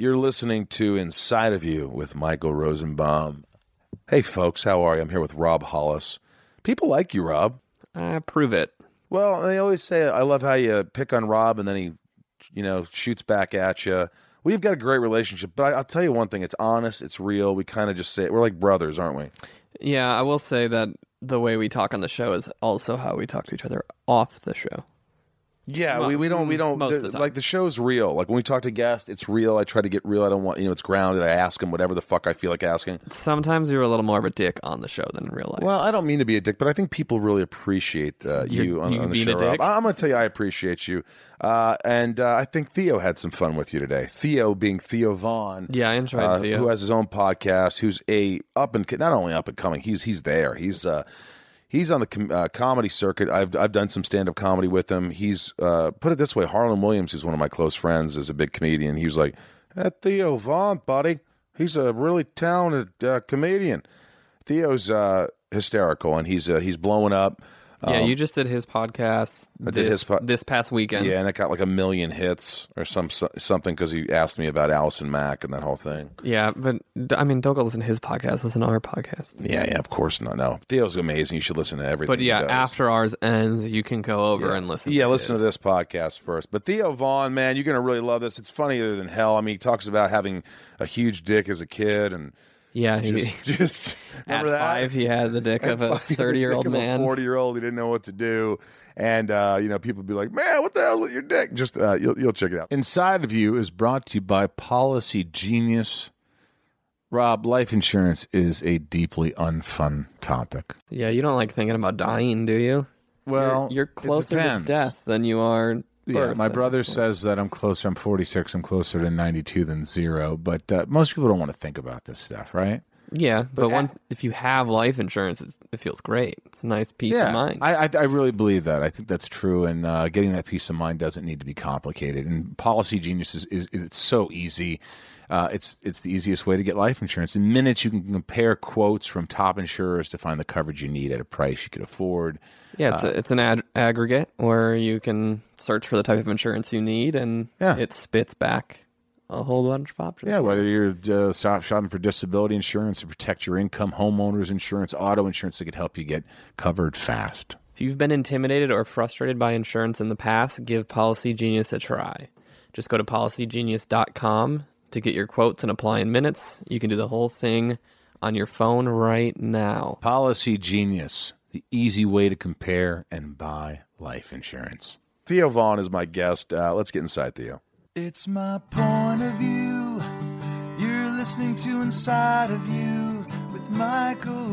You're listening to Inside of You with Michael Rosenbaum. Hey, folks, how are you? I'm here with Rob Hollis. People like you, Rob. Prove it. Well, they always say, I love how you pick on Rob and then he, shoots back at you. We've got a great relationship, but I'll tell you one thing. It's honest. It's real. We kind of just say it. We're like brothers, aren't we? Yeah, I will say that the way we talk on the show is also how we talk to each other off the show. Yeah, we don't most of the time. Like the show's real. Like when we talk to guests, it's real. I try to get real. I don't want, it's grounded. I ask them whatever the fuck I feel like asking. Sometimes you're a little more of a dick on the show than in real life. Well, I don't mean to be a dick, but I think people really appreciate you on the show, Rob. I'm going to tell you I appreciate you. And I think Theo had some fun with you today. Theo being Theo Vaughn. Yeah, I enjoyed Theo. Who has his own podcast, who's not only up and coming, he's there. He's on the comedy circuit. I've done some stand-up comedy with him. He's, put it this way, Harlan Williams, who's one of my close friends, is a big comedian. He was like, that Theo Vaughn, buddy, he's a really talented comedian. Theo's hysterical, and he's blowing up. Yeah, you just did his podcast this past weekend. Yeah, and it got like 1 million hits or something because he asked me about Allison Mack and that whole thing. Yeah, but I mean, don't go listen to his podcast. Listen to our podcast. Yeah, of course not. No, Theo's amazing. You should listen to everything. But yeah, after ours ends, you can go over and listen. Yeah, listen to this podcast first. But Theo Vaughn, man, you're gonna really love this. It's funnier than hell. I mean, he talks about having a huge dick as a kid and. Yeah, just at that? 5, he had the dick of a 30-year-old man. A 40-year-old, he didn't know what to do, and people be like, "Man, what the hell's with your dick?" Just you'll check it out. Inside of You is brought to you by Policy Genius. Rob, life insurance is a deeply unfun topic. Yeah, you don't like thinking about dying, do you? Well, you're closer to death than you are. Yeah, my brother says that I'm 46, I'm closer to 92 than 0, but most people don't want to think about this stuff, right? Yeah, but if you have life insurance, it feels great. It's a nice peace of mind. I really believe that. I think that's true, and getting that peace of mind doesn't need to be complicated. And Policy Genius is it's so easy. It's the easiest way to get life insurance. In minutes, you can compare quotes from top insurers to find the coverage you need at a price you could afford. Yeah, it's an aggregate where you can search for the type of insurance you need, and it spits back a whole bunch of options. Yeah, whether you're shopping for disability insurance to protect your income, homeowners insurance, auto insurance that could help you get covered fast. If you've been intimidated or frustrated by insurance in the past, give Policy Genius a try. Just go to policygenius.com to get your quotes and apply in minutes. You can do the whole thing on your phone right now. Policy Genius, the easy way to compare and buy life insurance. Theo Vaughn is my guest. Let's get inside Theo. It's my point of view. You're listening to Inside of You with Michael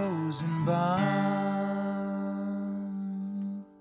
Rosenbaum.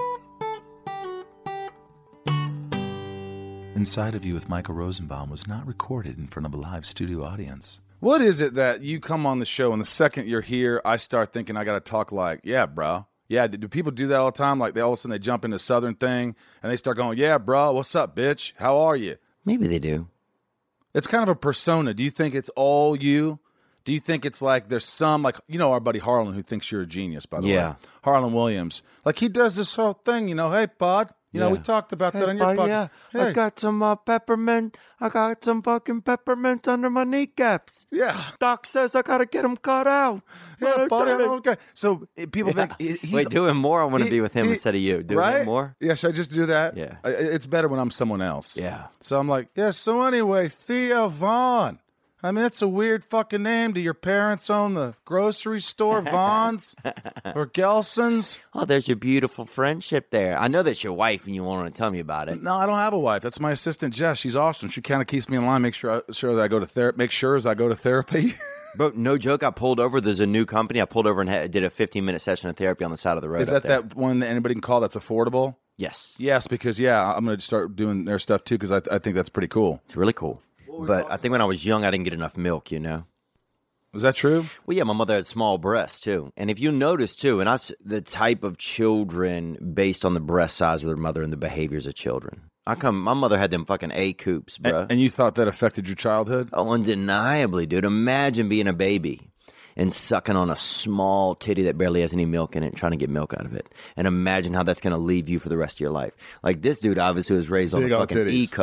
Inside of You with Michael Rosenbaum was not recorded in front of a live studio audience. What is it that you come on the show and the second you're here, I start thinking I got to talk like, yeah, bro. Yeah, do people do that all the time? Like all of a sudden they jump into Southern thing and they start going, yeah, bro, what's up, bitch? How are you? Maybe they do. It's kind of a persona. Do you think it's all you? Do you think it's like there's some, like, our buddy Harlan who thinks you're a genius, by the way. Harlan Williams. Like he does this whole thing, hey, bud. We talked about that on your podcast. Yeah, hey. I got some peppermint. I got some fucking peppermint under my kneecaps. Yeah. Doc says I got to get them cut out. Yeah, buddy, okay. So people think he's... Wait, do him more. I want to be with him instead of you. Do him more. Yeah, should I just do that? Yeah. It's better when I'm someone else. Yeah. So I'm like, so anyway, Theo Vaughn. I mean, it's a weird fucking name. Do your parents own the grocery store, Vaughn's or Gelson's? Oh, there's your beautiful friendship there. I know that's your wife and you want to tell me about it. No, I don't have a wife. That's my assistant, Jess. She's awesome. She kind of keeps me in line, make sure that I go to therapy. But no joke, I pulled over. There's a new company. I pulled over and did a 15-minute session of therapy on the side of the road. Is that one that anybody can call that's affordable? Yes. Yes, because, I'm going to start doing their stuff, too, because I think that's pretty cool. It's really cool. But I think when I was young, I didn't get enough milk, Was that true? Well, yeah, my mother had small breasts, too. And if you notice, too, and the type of children based on the breast size of their mother and the behaviors of children. My mother had them fucking A-coops, bro. And you thought that affected your childhood? Oh, undeniably, dude. Imagine being a baby and sucking on a small titty that barely has any milk in it and trying to get milk out of it. And imagine how that's going to leave you for the rest of your life. Like this dude obviously was raised on a fucking E-cup.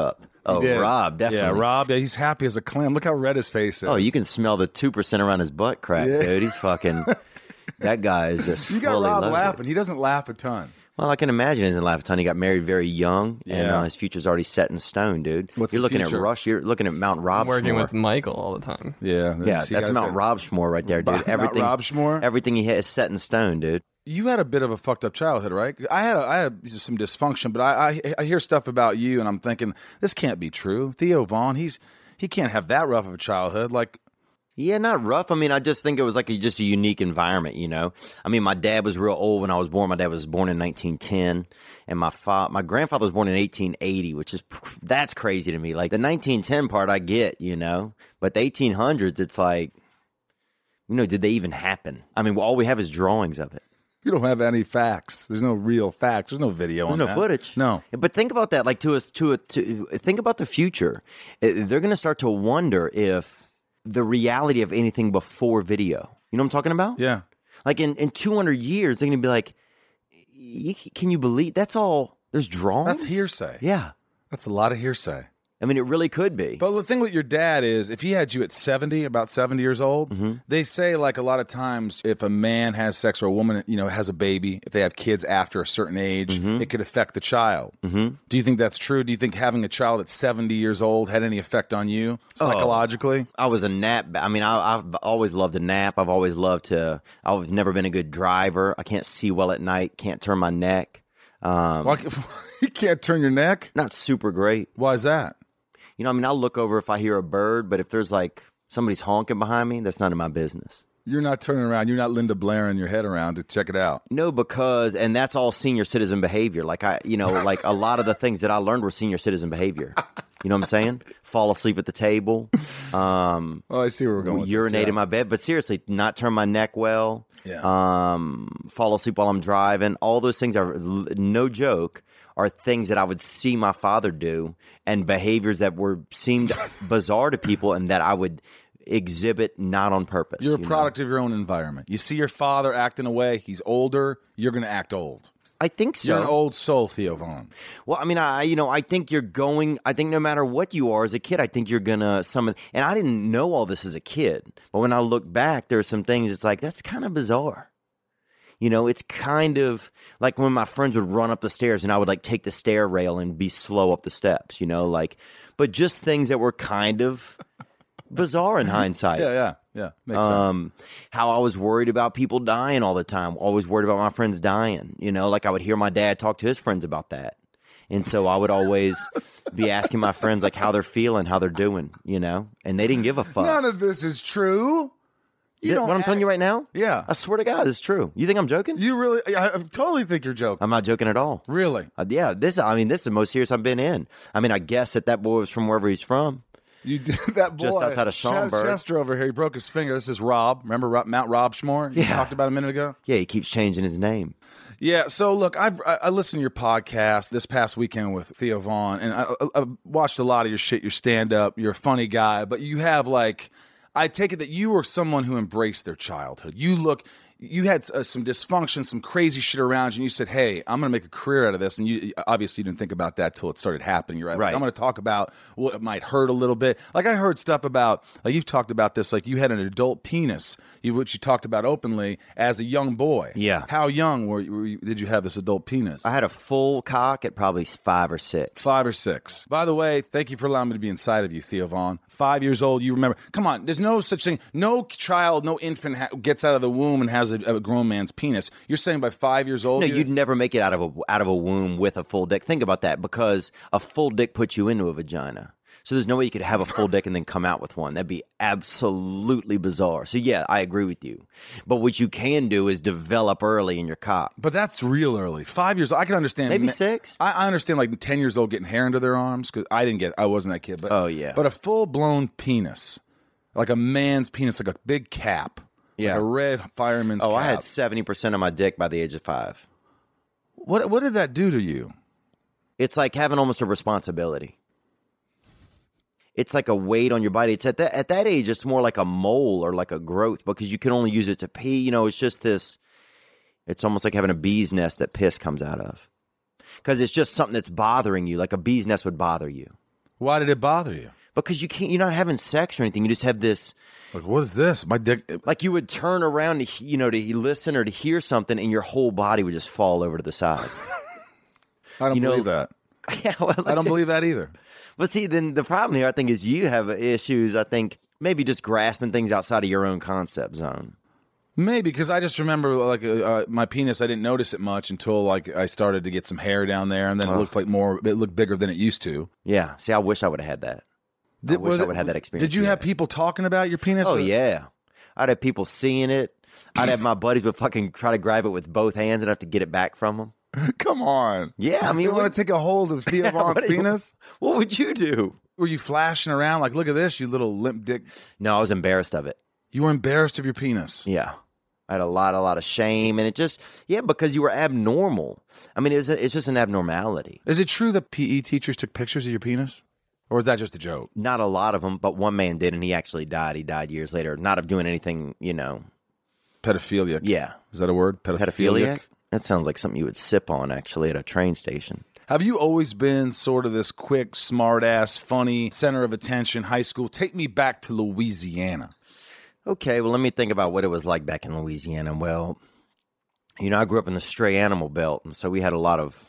Oh, Yeah. Rob, definitely. Yeah, Rob. Yeah, he's happy as a clam. Look how red his face is. Oh, you can smell the 2% around his butt crack, dude. He's fucking. That guy is just. You got fully Rob loaded. laughing. He doesn't laugh a ton. Well, I can imagine he doesn't laugh a ton. He got married very young, and Yeah. his future's already set in stone, dude. What's you're the looking future? at Rush. You're looking at Mount I'm working Robsmore. with Michael all the time. Yeah. Yeah, See, that's guys, Mount Robsmore right there, dude. Mount Everything, Robsmore? everything he has is set in stone, dude. You had a bit of a fucked up childhood, right? I had some dysfunction, but I hear stuff about you, and I'm thinking this can't be true. Theo Vaughn, he can't have that rough of a childhood. Like, Yeah, not rough. I mean, I just think it was like just a unique environment, you know? I mean, my dad was real old when I was born. My dad was born in 1910, and my grandfather was born in 1880, which is, that's crazy to me. Like, the 1910 part I get, you know? But the 1800s, it's like, you know, did they even happen? I mean, all we have is drawings of it. you don't have any facts. There's no real facts. There's no video There's on no that. footage. No. But think about that. Like, to think about the future. They're going to start to wonder if the reality of anything before video. You know what I'm talking about? Yeah. Like in 200 years, they're going to be like, can you believe that's all? There's drawings. That's hearsay. Yeah, That's a lot of hearsay. I mean, it really could be. But the thing with your dad is, if he had you at 70, about 70 years old, they say, like, a lot of times if a man has sex or a woman, you know, has a baby, if they have kids after a certain age, it could affect the child. Do you think that's true? Do you think having a child at 70 years old had any effect on you psychologically? I was a nap. I mean, I've always loved to nap. I've always loved to. I've never been a good driver. I can't see well at night. Can't turn my neck. Why, you can't turn your neck? Not super great. Why is that? You know, I mean, I'll look over if I hear a bird, but if there's like somebody's honking behind me, that's none of my business. You're not turning around. You're not Linda Blairing your head around to check it out. No, and that's all senior citizen behavior. Like like a lot of the things that I learned were senior citizen behavior. You know what I'm saying? Fall asleep at the table, Oh, I see where we're going with urinate this. in my bed, but seriously, not turn my neck well. Yeah. Fall asleep while I'm driving. All those things are no joke. Are things that I would see my father do, and behaviors that seemed bizarre to people, and that I would exhibit not on purpose. You're a product of your own environment. You see your father acting away. He's older. You're going to act old. I think so. You're an old soul, Theo Vaughn. Well, I mean, I think you're going. I think no matter what you are as a kid, I think you're gonna and I didn't know all this as a kid, but when I look back, there's some things. It's like that's kind of bizarre. You know, it's kind of like when my friends would run up the stairs and I would like take the stair rail and be slow up the steps. You know, like, but just things that were kind of bizarre in hindsight. Yeah. Makes sense. How I was worried about people dying all the time. Always worried about my friends dying. You know, like I would hear my dad talk to his friends about that. And so I would always be asking my friends like how they're feeling, how they're doing, you know? And they didn't give a fuck. None of this is true. What I'm telling you right now? Yeah. I swear to God, it's true. You think I'm joking? You really, I totally think you're joking. I'm not joking at all. Really? Yeah, this is the most serious I've been in. I mean, I guess that boy was from wherever he's from. You did that boy. Just outside of Schaumburg. Chester over here, he broke his finger. This is Rob. Remember Mount Robsmore? You talked about a minute ago? Yeah, he keeps changing his name. Yeah, so look, I listened to your podcast this past weekend with Theo Vaughn, and I watched a lot of your shit, your stand-up. You're a funny guy, but you have like, I take it that you were someone who embraced their childhood. You had some dysfunction, some crazy shit around you, and you said, hey, I'm going to make a career out of this. And you obviously didn't think about that till it started happening. You're right. Right. Like, I'm going to talk about what might hurt a little bit. Like I heard stuff about, like you've talked about this, like you had an adult penis, which you talked about openly as a young boy. Yeah. How young did you have this adult penis? I had a full cock at probably 5 or 6. 5 or 6. By the way, thank you for allowing me to be inside of you, Theo Vaughn. 5 years old, you remember. Come on, there's no such thing. No child, no infant gets out of the womb and has a grown man's penis. You're saying by 5 years old? No, you'd never make it out of a womb with a full dick. Think about that, because a full dick puts you into a vagina. So there's no way you could have a full dick and then come out with one. That'd be absolutely bizarre. So yeah, I agree with you. But what you can do is develop early in your cock. But that's real early. 5 years old, I can understand. Maybe 6. I understand like 10 years old getting hair under their arms, because I wasn't that kid. But, oh, yeah. But a full-blown penis, like a man's penis, like a big cap. Yeah. Like a red fireman's cap. I had 70% of my dick by the age of 5. What did that do to you? It's like having almost a responsibility. It's like a weight on your body. It's at that age, it's more like a mole or like a growth, because you can only use it to pee. You know, it's just this. It's almost like having a bee's nest that piss comes out of, because it's just something that's bothering you. Like a bee's nest would bother you. Why did it bother you? Because you're not having sex or anything. You just have this, Like, what is this? My dick. like you would turn around to listen or to hear something, and your whole body would just fall over to the side. I don't believe that. Yeah, well, I don't believe that either. But see, then the problem here, I think, is you have issues. I think maybe just grasping things outside of your own concept zone. Maybe, because I just remember, like, my penis, I didn't notice it much until, like, I started to get some hair down there, and then it looked bigger than it used to. Yeah. See, I wish I would have had that. I wish I would have had that experience. Did you have people talking about your penis? Oh, yeah. I'd have people seeing it. I'd have my buddies would fucking try to grab it with both hands and have to get it back from them. Come on. Yeah, I mean, you want to take a hold of Theo Von's penis? What would you do? Were you flashing around like, look at this, you little limp dick? No, I was embarrassed of it. You were embarrassed of your penis? Yeah. I had a lot of shame, and it just, because you were abnormal. I mean, it's just an abnormality. Is it true that PE teachers took pictures of your penis? Or is that just a joke? Not a lot of them, but one man did, and he actually died. He died years later, not of doing anything, Pedophiliac. Yeah. Is that a word? Pedophiliac? That sounds like something you would sip on, actually, at a train station. Have you always been sort of this quick, smart-ass, funny, center of attention, high school? Take me back to Louisiana. Okay, well, let me think about what it was like back in Louisiana. Well, I grew up in the stray animal belt, and so we had a lot of,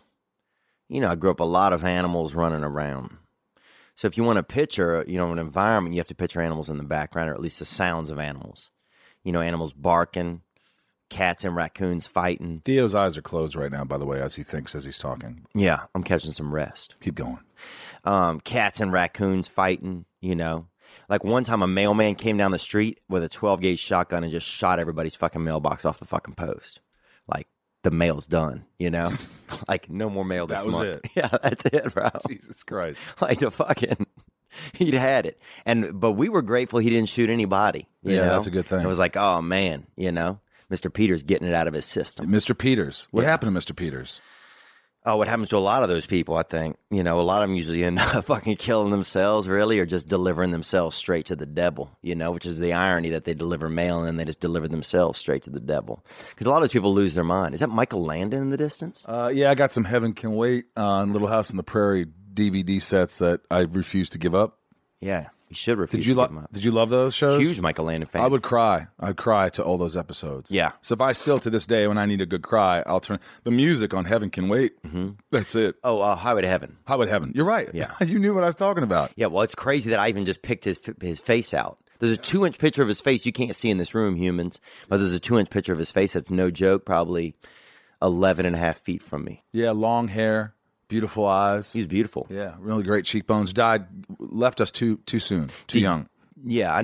I grew up a lot of animals running around. So if you want to picture, an environment, you have to picture animals in the background, or at least the sounds of animals. Animals barking, cats and raccoons fighting. Theo's eyes are closed right now, by the way, as he thinks as he's talking. Yeah, I'm catching some rest. Keep going. Cats and raccoons fighting, Like one time a mailman came down the street with a 12-gauge shotgun and just shot everybody's fucking mailbox off the fucking post. Like, the mail's done, Like, no more mail this month. That was it. Yeah, that's it, bro. Jesus Christ. Like, he'd had it. But we were grateful he didn't shoot anybody. You know? That's a good thing. It was like, oh, man, Mr. Peters getting it out of his system. Mr. Peters. What happened to Mr. Peters? Oh, what happens to a lot of those people, I think. A lot of them usually end up fucking killing themselves, really, or just delivering themselves straight to the devil, which is the irony that they deliver mail and then they just deliver themselves straight to the devil. Because a lot of those people lose their mind. Is that Michael Landon in the distance? Yeah, I got some Heaven Can Wait on Little House on the Prairie DVD sets that I refuse to give up. Yeah, you should refuse to give them up. Did you love those shows? Huge Michael Landon fan. I would cry. I'd cry to all those episodes. Yeah. So if I still, to this day, when I need a good cry, I'll turn the music on Heaven Can Wait. Mm-hmm. That's it. Oh, Highway to Heaven. Highway to Heaven. You're right. Yeah. You knew what I was talking about. Yeah, well, it's crazy that I even just picked his face out. There's a 2-inch picture of his face you can't see in this room, humans, but there's a 2-inch picture of his face that's no joke, probably 11 and a half feet from me. Yeah, long hair, beautiful eyes. He was beautiful. Yeah, really great cheekbones. Left us too soon, too young. Yeah,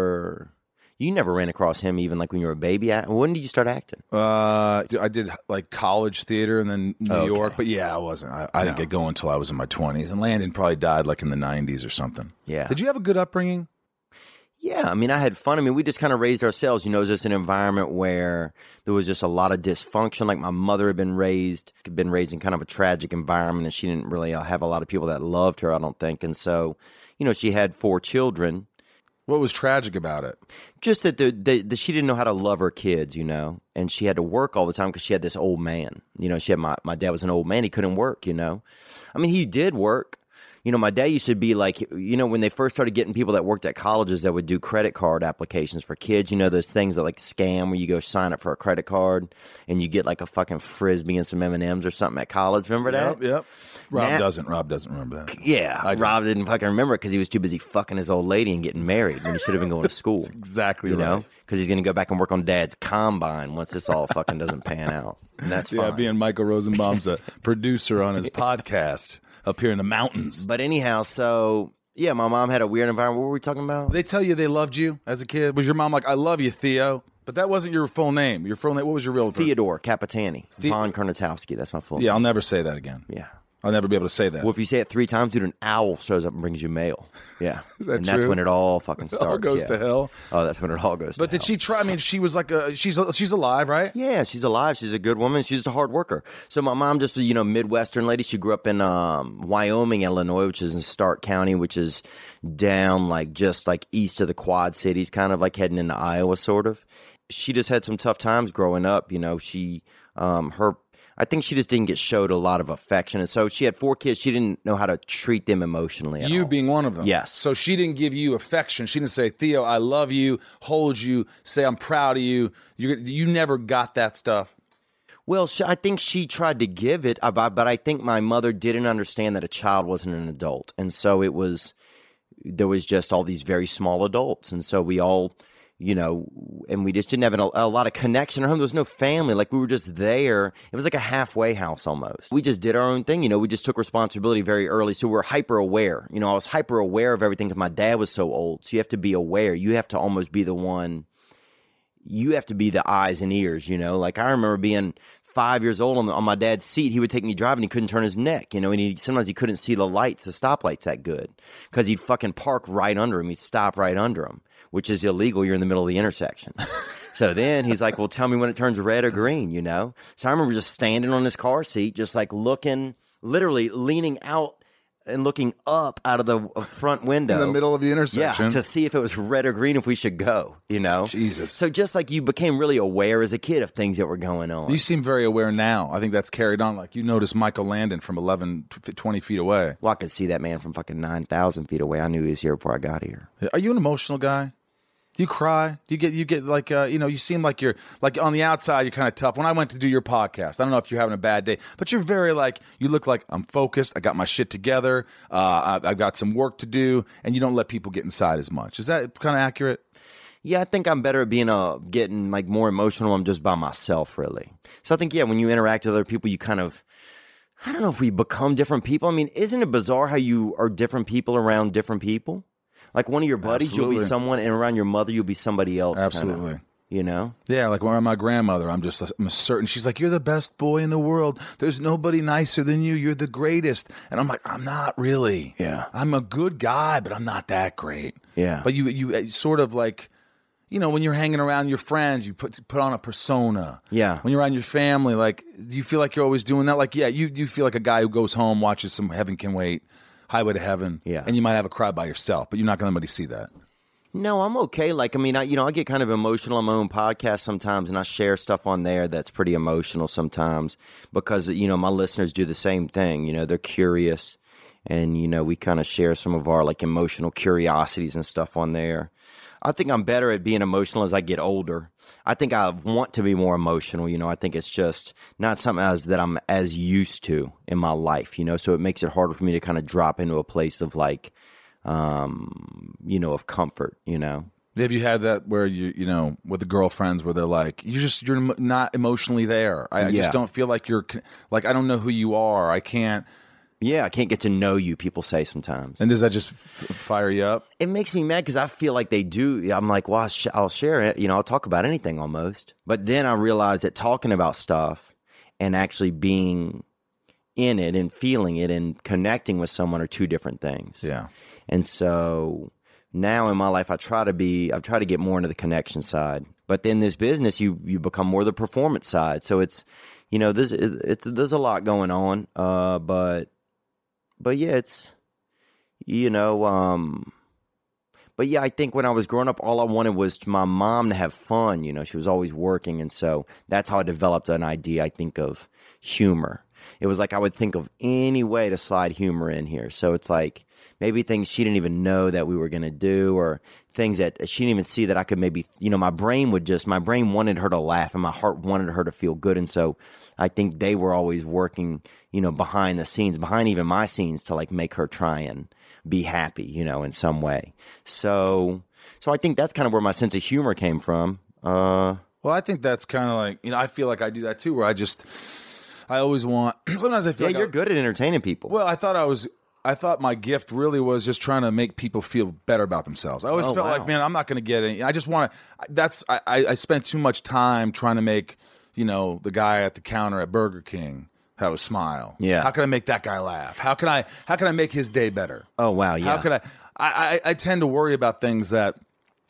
you never ran across him even like when you were a baby. When did you start acting? I did like college theater and then New York, but yeah, I wasn't. I didn't get going until I was in my 20s, and Landon probably died like in the 90s or something. Yeah. Did you have a good upbringing? Yeah, I mean, I had fun. I mean, we just kind of raised ourselves. It was just an environment where there was just a lot of dysfunction. Like my mother had been raised in kind of a tragic environment, and she didn't really have a lot of people that loved her, I don't think. And so, she had 4 children. What was tragic about it? Just that she didn't know how to love her kids, and she had to work all the time because she had this old man. She had my dad was an old man. He couldn't work, I mean, he did work. My dad used to be like, when they first started getting people that worked at colleges that would do credit card applications for kids, those things that like scam where you go sign up for a credit card and you get like a fucking Frisbee and some M&Ms or something at college. Remember that? Yep. Rob doesn't remember that. Yeah. Rob didn't fucking remember it because he was too busy fucking his old lady and getting married when he should have been going to school. Exactly right. Because he's going to go back and work on Dad's combine once this all fucking doesn't pan out. And that's fine. Yeah, being Michael Rosenbaum's a producer on his podcast up here in the mountains. But anyhow, so, yeah, my mom had a weird environment. What were we talking about? They tell you they loved you as a kid? Was your mom like, I love you, Theo? But that wasn't your full name. Your full name, what was your real name? Theodore Capitani. Von Kernatowski. That's my full name. Yeah, I'll never say that again. Yeah. I'll never be able to say that. Well, if you say it 3 times, dude, an owl shows up and brings you mail. Yeah. And that's when it all fucking starts. It all goes to hell. Oh, that's when it all goes to hell. But did she try? I mean, she was like, she's alive, right? Yeah, she's alive. She's a good woman. She's just a hard worker. So my mom just, Midwestern lady. She grew up in Wyoming, Illinois, which is in Stark County, which is down just east of the Quad Cities, kind of like heading into Iowa, sort of. She just had some tough times growing up. I think she just didn't get showed a lot of affection. And so she had 4 kids. She didn't know how to treat them emotionally at You all. being one of them. Yes. So she didn't give you affection. She didn't say, Theo, I love you, hold you, say I'm proud of you. You never got that stuff. Well, I think she tried to give it, but I think my mother didn't understand that a child wasn't an adult. And so there was just all these very small adults. And so we all, and we just didn't have a lot of connection at home. There was no family. Like, we were just there. It was like a halfway house almost. We just did our own thing. We just took responsibility very early. So we're hyper aware. I was hyper aware of everything because my dad was so old. So you have to be aware. You have to almost be the one. You have to be the eyes and ears, Like, I remember being 5 years old on my dad's seat. He would take me driving. He couldn't turn his neck, and sometimes he couldn't see the lights, the stoplights that good, because he'd fucking park right under him. He'd stop right under him, which is illegal. You're in the middle of the intersection. So then he's like, well, tell me when it turns red or green, So I remember just standing on his car seat, just like looking, literally leaning out and looking up out of the front window. In the middle of the intersection. Yeah, to see if it was red or green, if we should go, Jesus. So just like you became really aware as a kid of things that were going on. You seem very aware now. I think that's carried on. Like, you noticed Michael Landon from 20 feet away. Well, I could see that man from fucking 9,000 feet away. I knew he was here before I got here. Are you an emotional guy? Do you cry? Do you get like, you seem like you're, like, on the outside, you're kind of tough. When I went to do your podcast, I don't know if you're having a bad day, but you're very, like, you look like, I'm focused, I got my shit together, I've got some work to do, and you don't let people get inside as much. Is that kind of accurate? Yeah, I think I'm better at getting, like, more emotional. I'm just by myself, really. So I think, when you interact with other people, you kind of, I don't know if we become different people. I mean, isn't it bizarre how you are different people around different people? Like, one of your buddies, Absolutely. You'll be someone, and around your mother, you'll be somebody else. Absolutely. Kinda, Yeah, like around my grandmother, I'm certain. She's like, you're the best boy in the world. There's nobody nicer than you. You're the greatest. And I'm like, I'm not really. Yeah. I'm a good guy, but I'm not that great. Yeah. But you sort of like, when you're hanging around your friends, you put on a persona. Yeah. When you're around your family, like, do you feel like you're always doing that? Like, yeah, you feel like a guy who goes home, watches some Heaven Can Wait, Highway to Heaven, Yeah. and you might have a cry by yourself, but you're not going to let anybody see that. No, I'm okay. Like, I mean, I get kind of emotional on my own podcast sometimes, and I share stuff on there that's pretty emotional sometimes because, my listeners do the same thing. They're curious, and, we kind of share some of our, like, emotional curiosities and stuff on there. I think I'm better at being emotional as I get older. I think I want to be more emotional. I think it's just not something that I'm as used to in my life, so it makes it harder for me to kind of drop into a place of like, of comfort, Have you had that where you with the girlfriends where they're like, you're not emotionally there. I just don't feel like you're like, I don't know who you are. I can't. Yeah, I can't get to know you, people say sometimes. And does that just fire you up? It makes me mad because I feel like they do. I'm like, well, I'll share it. I'll talk about anything almost. But then I realize that talking about stuff and actually being in it and feeling it and connecting with someone are two different things. Yeah. And so now in my life, I've tried to get more into the connection side. But then this business, you become more the performance side. So it's, there's a lot going on. But yeah, it's, but yeah, I think when I was growing up, all I wanted was my mom to have fun. She was always working. And so that's how I developed an idea, I think, of humor. It was like I would think of any way to slide humor in here. So it's like maybe things she didn't even know that we were going to do, or things that she didn't even see that I could maybe, my brain wanted her to laugh and my heart wanted her to feel good. And so I think they were always working, behind the scenes, behind even my scenes, to like make her try and be happy, in some way. So I think that's kind of where my sense of humor came from. Well, I think that's kind of like, I feel like I do that too, where I always want, sometimes I feel like you're good at entertaining people. Well, I thought my gift really was just trying to make people feel better about themselves. I always felt like, man, I'm not going to get any. I just want to. I spent too much time trying to make the guy at the counter at Burger King have a smile. Yeah. How can I make that guy laugh? How can I make his day better? Oh wow, yeah. How could I tend to worry about things that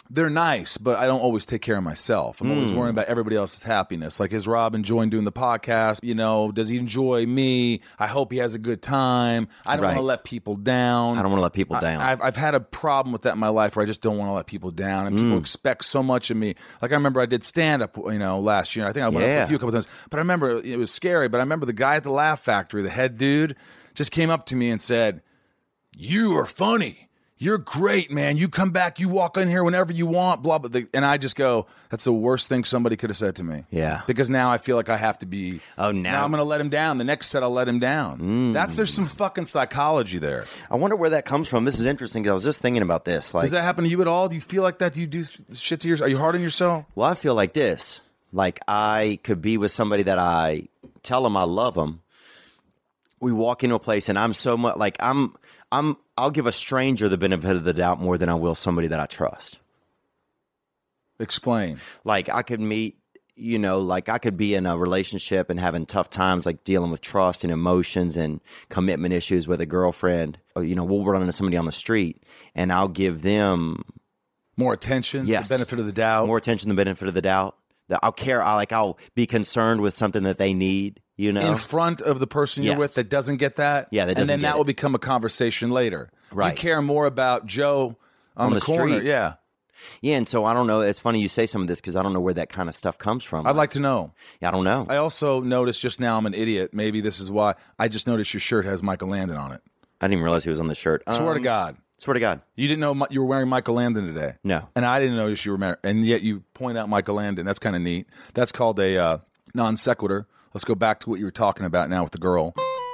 they're nice, but I don't always take care of myself. I'm always worrying about everybody else's happiness. Like, is Rob enjoying doing the podcast? You know, does he enjoy me? I hope he has a good time. I don't want to let people down. I don't want to let people down. I've had a problem with that in my life where I just don't want to let people down, and people expect so much of me. Like, I remember I did stand-up, last year. I think I went up with you a couple times, but I remember it was scary. But I remember the guy at the Laugh Factory, the head dude, just came up to me and said, "You are funny. You're great, man. You come back, you walk in here whenever you want, blah, blah." And I just go, that's the worst thing somebody could have said to me. Yeah. Because now I feel like I have to be, now I'm going to let him down. The next set, I'll let him down. There's some fucking psychology there. I wonder where that comes from. This is interesting because I was just thinking about this. Like, does that happen to you at all? Do you feel like that? Do you do shit to yourself? Are you hard on yourself? Well, I feel like this. Like, I could be with somebody that I tell them I love them. We walk into a place and I'm so much like I'll give a stranger the benefit of the doubt more than I will somebody that I trust. Explain. Like, I could meet, like I could be in a relationship and having tough times, like dealing with trust and emotions and commitment issues with a girlfriend. Or, we'll run into somebody on the street and I'll give them more attention, yes, the benefit of the doubt. More attention, the benefit of the doubt. That I'll be concerned with something that they need, in front of the person you're with that doesn't get that. Yeah, that doesn't and then get that it. will become a conversation later. Right. You care more about Joe on the corner. street. Yeah. Yeah, and so I don't know. It's funny you say some of this because I don't know where that kind of stuff comes from. I'd like to know. Yeah, I don't know. I also noticed just now, I'm an idiot. Maybe this is why. I just noticed your shirt has Michael Landon on it. I didn't even realize he was on the shirt. Swear to God. Swear to God. You didn't know you were wearing Michael Landon today? No. And I didn't notice you were married. And yet you point out Michael Landon. That's kind of neat. That's called a non sequitur. Let's go back to what you were talking about now with the girl.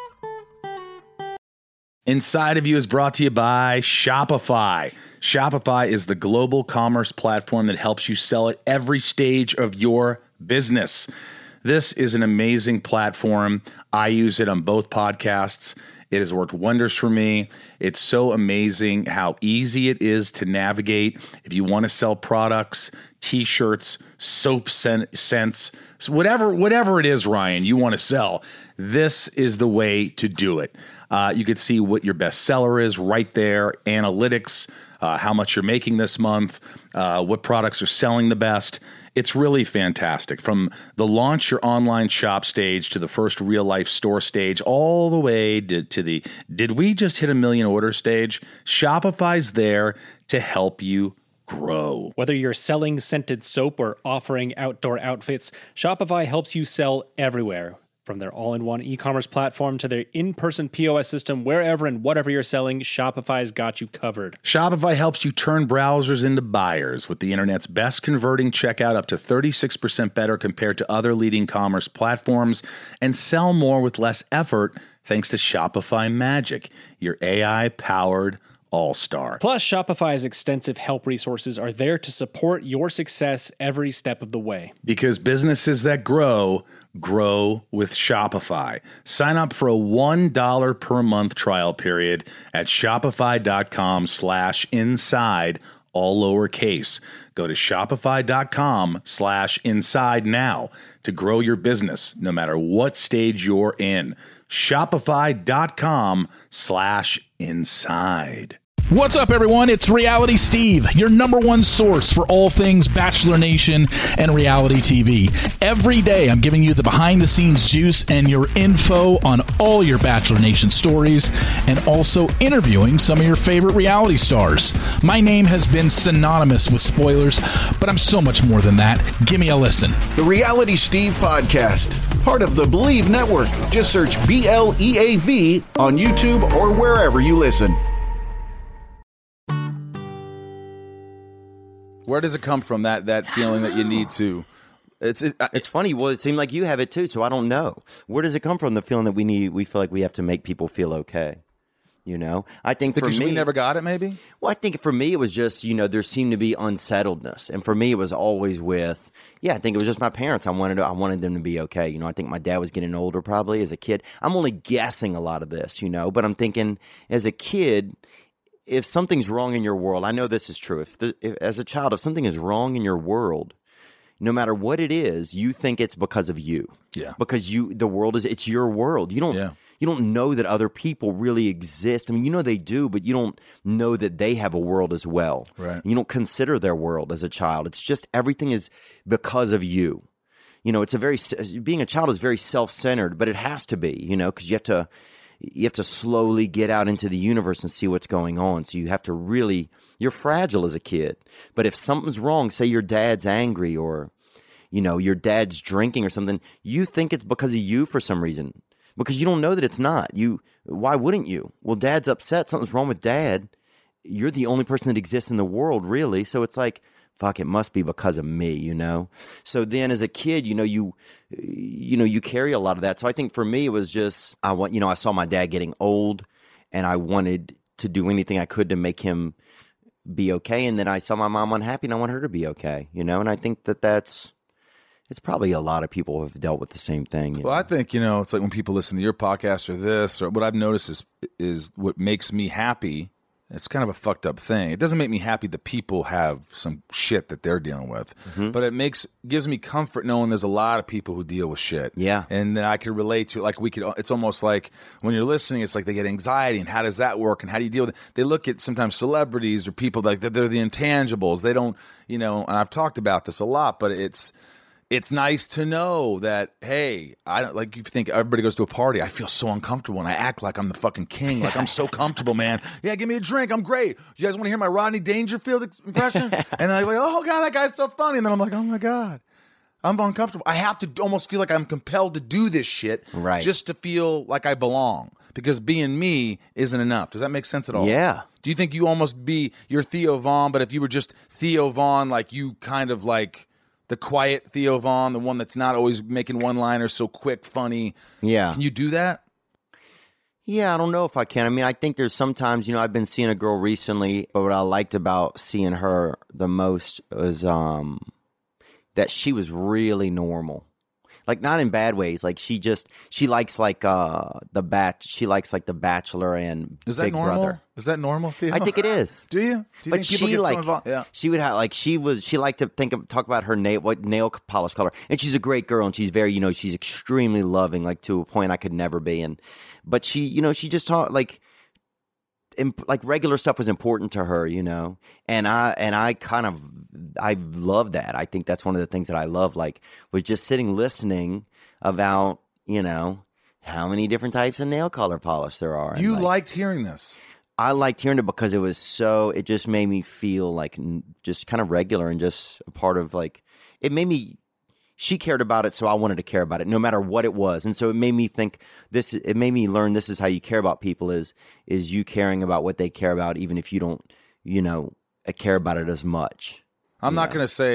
Inside of You is brought to you by Shopify. Shopify is the global commerce platform that helps you sell at every stage of your business. This is an amazing platform. I use it on both podcasts. It has worked wonders for me. It's so amazing how easy it is to navigate. If you want to sell products, T-shirts, soap scents, whatever it is, Ryan, you want to sell, this is the way to do it. You can see what your best seller is right there, analytics, how much you're making this month, what products are selling the best. It's really fantastic. From the launch your online shop stage to the first real life store stage, all the way to the did we just hit 1 million order stage? Shopify's there to help you grow. Whether you're selling scented soap or offering outdoor outfits, Shopify helps you sell everywhere. From their all-in-one e-commerce platform to their in-person POS system, wherever and whatever you're selling, Shopify's got you covered. Shopify helps you turn browsers into buyers with the internet's best converting checkout up to 36% better compared to other leading commerce platforms, and sell more with less effort thanks to Shopify Magic, your AI-powered all-star. Plus, Shopify's extensive help resources are there to support your success every step of the way. Because businesses that grow with Shopify. Sign up for a $1 per month trial period at shopify.com/inside, all lowercase. Go to shopify.com/inside now to grow your business, no matter what stage you're in. Shopify.com/inside. What's up, everyone? It's Reality Steve, your number one source for all things Bachelor Nation and reality TV. Every day, I'm giving you the behind-the-scenes juice and your info on all your Bachelor Nation stories, and also interviewing some of your favorite reality stars. My name has been synonymous with spoilers, but I'm so much more than that. Give me a listen. The Reality Steve Podcast, part of the Believe Network. Just search BLEAV on YouTube or wherever you listen. Where does it come from, that feeling that you need to? It's funny. Well, it seemed like you have it too, so I don't know. Where does it come from? The feeling that we feel like we have to make people feel okay. I think because for me, we never got it. Maybe. Well, I think for me it was just there seemed to be unsettledness, and for me it was always with. Yeah, I think it was just my parents. I wanted them to be okay. I think my dad was getting older probably as a kid. I'm only guessing a lot of this, but I'm thinking as a kid. If something's wrong in your world, I know this is true. If as a child, if something is wrong in your world, no matter what it is, you think it's because of you. Yeah. Because the world it's your world. You know that other people really exist. I mean, you know they do, but you don't know that they have a world as well. Right. You don't consider their world as a child. It's just everything is because of you. You know, being a child is very self-centered, but it has to be, you know, because you have to slowly get out into the universe and see what's going on. So you have to really, you're fragile as a kid. But if something's wrong, say your dad's angry or, you know, your dad's drinking or something, you think it's because of you for some reason. Because you don't know that it's not. Why wouldn't you? Well, dad's upset. Something's wrong with dad. You're the only person that exists in the world, really. So it's like, fuck, it must be because of me, you know? So then as a kid, you know, you carry a lot of that. So I think for me, it was just, I saw my dad getting old and I wanted to do anything I could to make him be okay. And then I saw my mom unhappy and I want her to be okay, you know? And I think it's probably a lot of people have dealt with the same thing. Well, I think, you know, it's like when people listen to your podcast or this, or what I've noticed is what makes me happy. It's kind of a fucked up thing. It doesn't make me happy that people have some shit that they're dealing with, but it gives me comfort knowing there's a lot of people who deal with shit. Yeah. And then I can relate to it. It's almost like when you're listening, it's like they get anxiety and how does that work and how do you deal with it? They look at sometimes celebrities or people like they're the intangibles. They don't, you know, and I've talked about this a lot, but it's nice to know that, hey, I don't like you think everybody goes to a party. I feel so uncomfortable and I act like I'm the fucking king. Like I'm so comfortable, man. Yeah, give me a drink. I'm great. You guys want to hear my Rodney Dangerfield impression? And I'm like, oh God, that guy's so funny. And then I'm like, oh my God, I'm uncomfortable. I have to almost feel like I'm compelled to do this shit just to feel like I belong. Because being me isn't enough. Does that make sense at all? Yeah. Do you think you almost you're Theo Von, but if you were just Theo Von, like you kind of like the quiet Theo Von, the one that's not always making one-liners so quick, funny. Yeah. Can you do that? Yeah, I don't know if I can. I mean, I think there's sometimes, you know, I've been seeing a girl recently, but what I liked about seeing her the most was that she was really normal. Like, not in bad ways. Like, she likes like she likes like The Bachelor and Is that Big normal? Brother. Is that normal, Theo? I think it is. Do you? Do you But think people she get like so involved? Yeah. she would have like she liked to talk about her nail polish color, and she's a great girl, and she's very, you know, she's extremely loving, like to a point I could never be. But she, you know, she just talked like regular stuff was important to her, you know, and I love that. I think that's one of the things that I love, like, was just sitting listening about, you know, how many different types of nail color polish there are. You liked hearing this. I liked hearing it because it just made me feel like just kind of regular and just a part of, like, it made me, she cared about it, so I wanted to care about it no matter what it was. And so it made me think it made me learn this is how you care about people is you caring about what they care about, even if you don't, you know, care about it as much. I'm going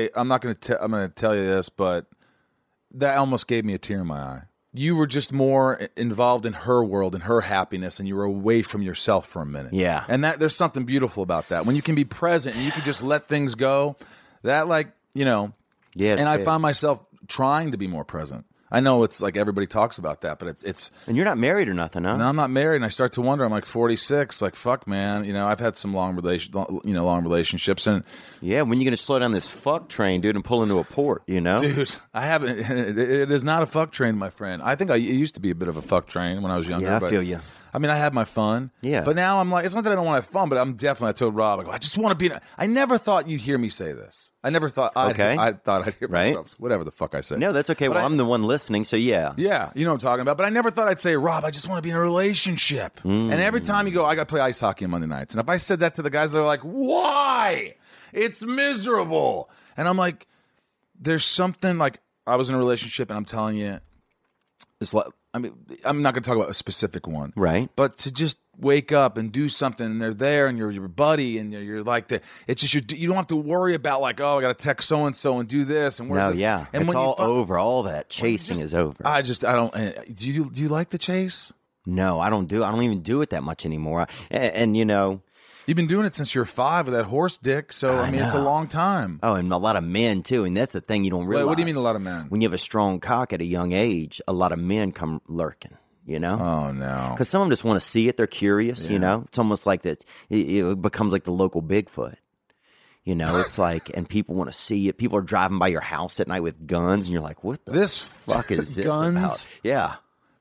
to tell you this, but that almost gave me a tear in my eye. You were just more involved in her world and her happiness, and you were away from yourself for a minute. Yeah. And there's something beautiful about that. When you can be present and you can just let things go, that, like, you know. Yeah. And I found myself trying to be more present. I know it's like everybody talks about that, but it's. And you're not married or nothing, huh? No, I'm not married, and I start to wonder. I'm like 46. Like, fuck, man. You know, I've had some long relationships, and yeah. When you gonna slow down this fuck train, dude, and pull into a port? You know, dude, I haven't. It is not a fuck train, my friend. I think it used to be a bit of a fuck train when I was younger. Yeah, I but, feel you. I mean, I had my fun. Yeah. But now I'm like, it's not that I don't want to have fun, but I'm definitely. I told Rob, I go, I just want to be. I never thought you'd hear me say this. I never thought. I thought I'd hear myself. Whatever the fuck I say. No, that's okay. But I'm the one listening, so yeah. Yeah, you know what I'm talking about. But I never thought I'd say, Rob, I just want to be in a relationship. And every time you go, I got to play ice hockey on Monday nights. And if I said that to the guys, they're like, why? It's miserable. And I'm like, there's something like I was in a relationship, and I'm telling you, it's like, I mean, I'm not going to talk about a specific one. Right. But to just wake up and do something, and they're there, and you're your buddy, and you're like it's just you don't have to worry about like, oh, I got to text so and so and do this and where's this? Yeah, and it's when all over. All that chasing is over. I don't. Do you like the chase? No, I don't even do it that much anymore. And you know, you've been doing it since you were 5 with that horse dick. So I mean, it's a long time. Oh, and a lot of men too. And that's the thing you don't realize. Wait, what do you mean a lot of men? When you have a strong cock at a young age, a lot of men come lurking. You know? Oh, no. Because some of them just want to see it. They're curious, you know? It's almost like that. It becomes like the local Bigfoot. You know, it's like, and people want to see it. People are driving by your house at night with guns, and you're like, what the fuck is this guns? about? Yeah.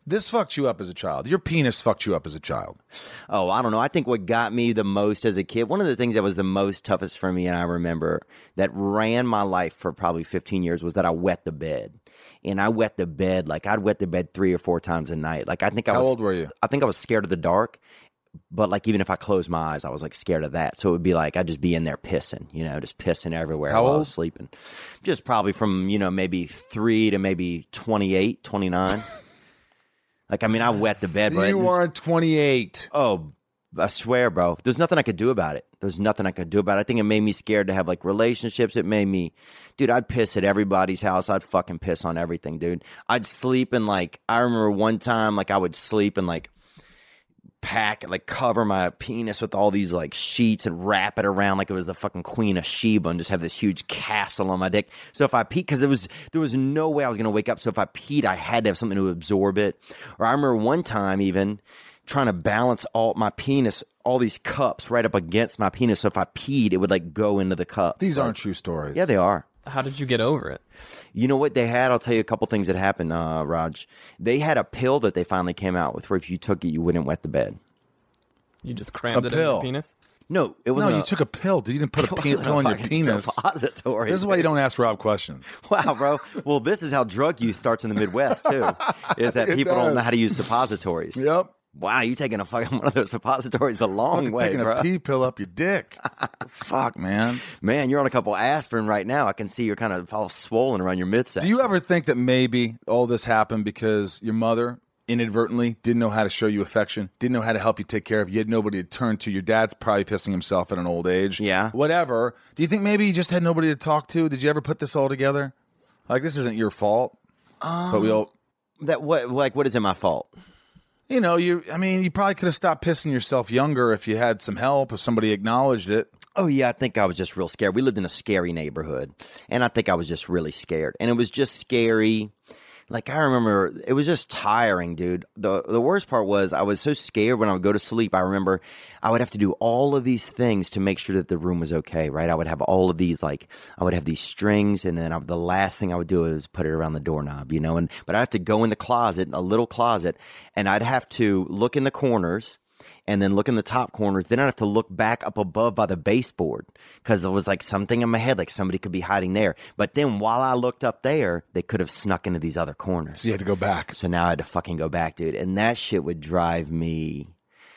This fucked you up as a child. Your penis fucked you up as a child. Oh, I don't know. I think what got me the most as a kid, one of the things that was the most toughest for me, and I remember that ran my life for probably 15 years, was that I wet the bed. And I wet the bed, like I'd wet the bed 3 or 4 times a night. Like I think How old were you? I think I was scared of the dark. But like even if I closed my eyes, I was like scared of that. So it would be like I'd just be in there pissing, just pissing everywhere How while I old? was sleeping. Just probably from, maybe 3 to maybe 28, 29. Like, I mean, I wet the bed. But You weren't 28. Oh, I swear, bro. There's nothing I could do about it. I think it made me scared to have like relationships. It made me, dude, I'd piss at everybody's house. I'd fucking piss on everything, dude. I'd sleep and like, I remember one time, like I would sleep and like cover my penis with all these like sheets and wrap it around like it was the fucking Queen of Sheba and just have this huge castle on my dick. So if I peed, because there was no way I was going to wake up. So if I peed, I had to have something to absorb it. Or I remember one time even trying to balance all my penis, all these cups right up against my penis. So if I peed, it would like go into the cup. These aren't true stories. Yeah, they are. How did you get over it? You know what they had? I'll tell you a couple things that happened, Raj. They had a pill that they finally came out with where if you took it, you wouldn't wet the bed. You just crammed A it in your pill. penis? No, it No, wasn't. you took a pill. Dude. You didn't put a pill in your penis. Suppository. This is why you don't ask Rob questions. Wow, bro. Well, this is how drug use starts in the Midwest, too, is that It people does. don't know how to use suppositories. Yep. Wow, you taking a fucking one of those suppositories the long way, Taking bro. a pee pill up your dick. Fuck, man. Man, you're on a couple aspirin right now. I can see you're kind of all swollen around your midsection. Do you ever think that maybe all this happened because your mother inadvertently didn't know how to show you affection, didn't know how to help you take care of you, had nobody to turn to? Your dad's probably pissing himself at an old age. Yeah. Whatever. Do you think maybe you just had nobody to talk to? Did you ever put this all together? Like, this isn't your fault. But we all... What is it my fault? You probably could have stopped pissing yourself younger if you had some help, if somebody acknowledged it. Oh, yeah, I think I was just real scared. We lived in a scary neighborhood, and I think I was just really scared. And it was just scary. Like, I remember, it was just tiring, dude. The worst part was I was so scared when I would go to sleep. I remember I would have to do all of these things to make sure that the room was okay, right? I would have all of these, like, I would have these strings, and then the last thing I would do is put it around the doorknob, but I have to go in the closet, a little closet, and I'd have to look in the corners and then look in the top corners. Then I'd have to look back up above by the baseboard because there was like something in my head, like somebody could be hiding there. But then while I looked up there, they could have snuck into these other corners. So you had to go back. So now I had to fucking go back, dude. And that shit would drive me.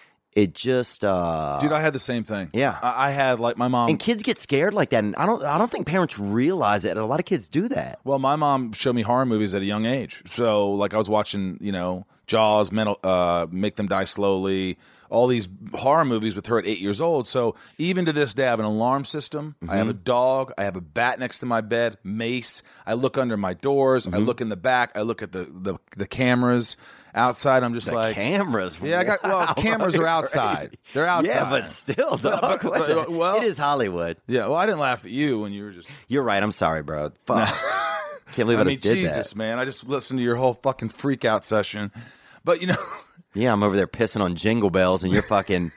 It just, Dude, I had the same thing. Yeah. I had, like, my mom. And kids get scared like that. And I don't think parents realize it. A lot of kids do that. Well, my mom showed me horror movies at a young age. So, like, I was watching, Jaws, Make Them Die Slowly, all these horror movies with her at 8 years old. So even to this day, I have an alarm system. I have a dog. I have a bat next to my bed, mace. I look under my doors. I look in the back. I look at the cameras outside. I'm just The like cameras. Yeah, cameras are outside. They're outside. Yeah, but still, dog. well- it is Hollywood. Yeah, well, I didn't laugh at you when you were just. You're right. I'm sorry, bro. Fuck. Can't believe I just did Jesus, that. man. I just listened to your whole fucking freak out session. But, Yeah, I'm over there pissing on jingle bells, and you're fucking.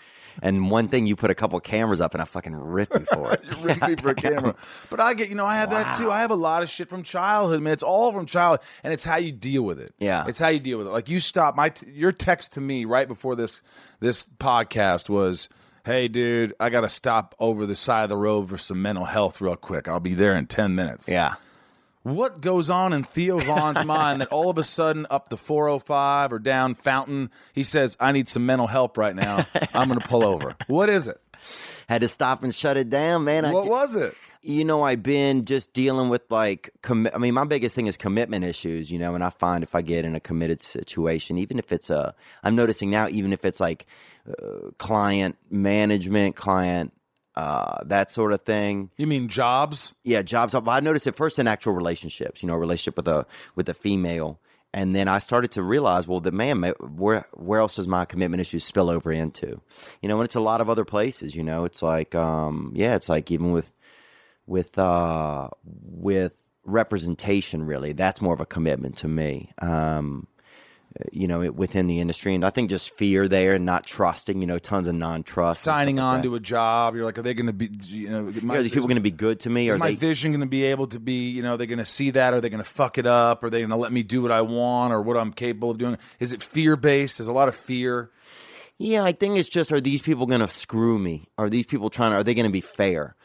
And one thing, you put a couple cameras up, and I fucking ripped you for it. You ripped me for a camera. But I get, I have that too. I have a lot of shit from childhood, man. It's all from childhood, and it's how you deal with it. Yeah. It's how you deal with it. Like, you stop, your text to me right before this podcast was, hey, dude, I got to stop over the side of the road for some mental health real quick. I'll be there in 10 minutes. Yeah. What goes on in Theo Vaughn's mind that all of a sudden up the 405 or down Fountain, he says, I need some mental help right now. I'm going to pull over. What is it? Had to stop and shut it down, man. What was it? I've been just dealing with like, my biggest thing is commitment issues, and I find if I get in a committed situation, even if it's I'm noticing now, even if it's like client management, that sort of thing. You mean jobs? Yeah, jobs. I noticed it first in actual relationships, a relationship with a female. And then I started to realize, well, where else does my commitment issues spill over into? And it's a lot of other places, it's like, it's like even with representation, really, that's more of a commitment to me. within the industry. And I think just fear there and not trusting, tons of non-trust. Signing on to a job, you're like, are they going to be, are these people going to be good to me? Is my vision going to be able to be, they're going to see that? Are they going to fuck it up? Are they going to let me do what I want or what I'm capable of doing? Is it fear-based? There's a lot of fear. Yeah, I think it's just, are these people going to screw me? Are these people are they going to be fair?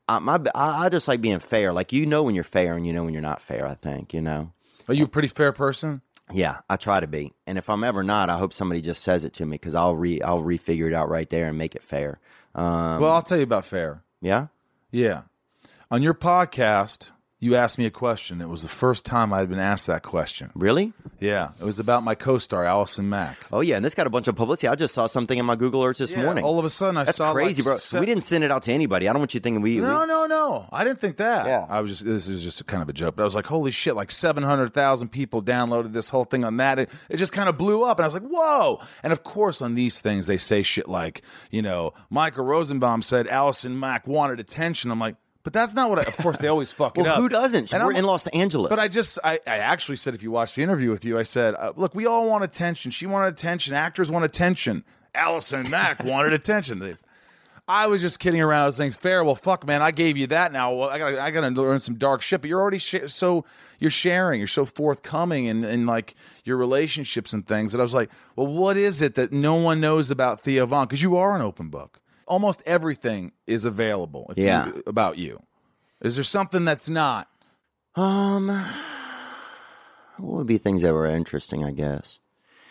I just like being fair. Like, when you're fair and when you're not fair, I think, Are you a pretty fair person? Yeah, I try to be. And if I'm ever not, I hope somebody just says it to me because I'll refigure it out right there and make it fair. Well, I'll tell you about fair. Yeah? Yeah. On your podcast, you asked me a question. It was the first time I had been asked that question. Really? Yeah. It was about my co-star, Allison Mack. Oh, yeah. And this got a bunch of publicity. I just saw something in my Google Alerts this morning. All of a sudden, That's saw crazy, bro. We didn't send it out to anybody. I don't want you thinking No. I didn't think that. Yeah. This is just kind of a joke. But I was like, holy shit, like 700,000 people downloaded this whole thing on that. It just kind of blew up. And I was like, whoa. And of course, on these things, they say shit like, Michael Rosenbaum said Allison Mack wanted attention. I'm like, but that's not what of course, they always fuck it up. Who doesn't? We're in Los Angeles. But I actually said, if you watch the interview with you, I said, look, we all want attention. She wanted attention. Actors want attention. Allison Mack wanted attention. I was just kidding around. I was saying, fair. Well, fuck, man, I gave you that now. Well, I got to learn some dark shit. But you're already you're sharing. You're so forthcoming in like your relationships and things. And I was like, well, what is it that no one knows about Theo Von? Because you are an open book. Almost everything is available about you. Is there something that's not? What would be things that were interesting, I guess?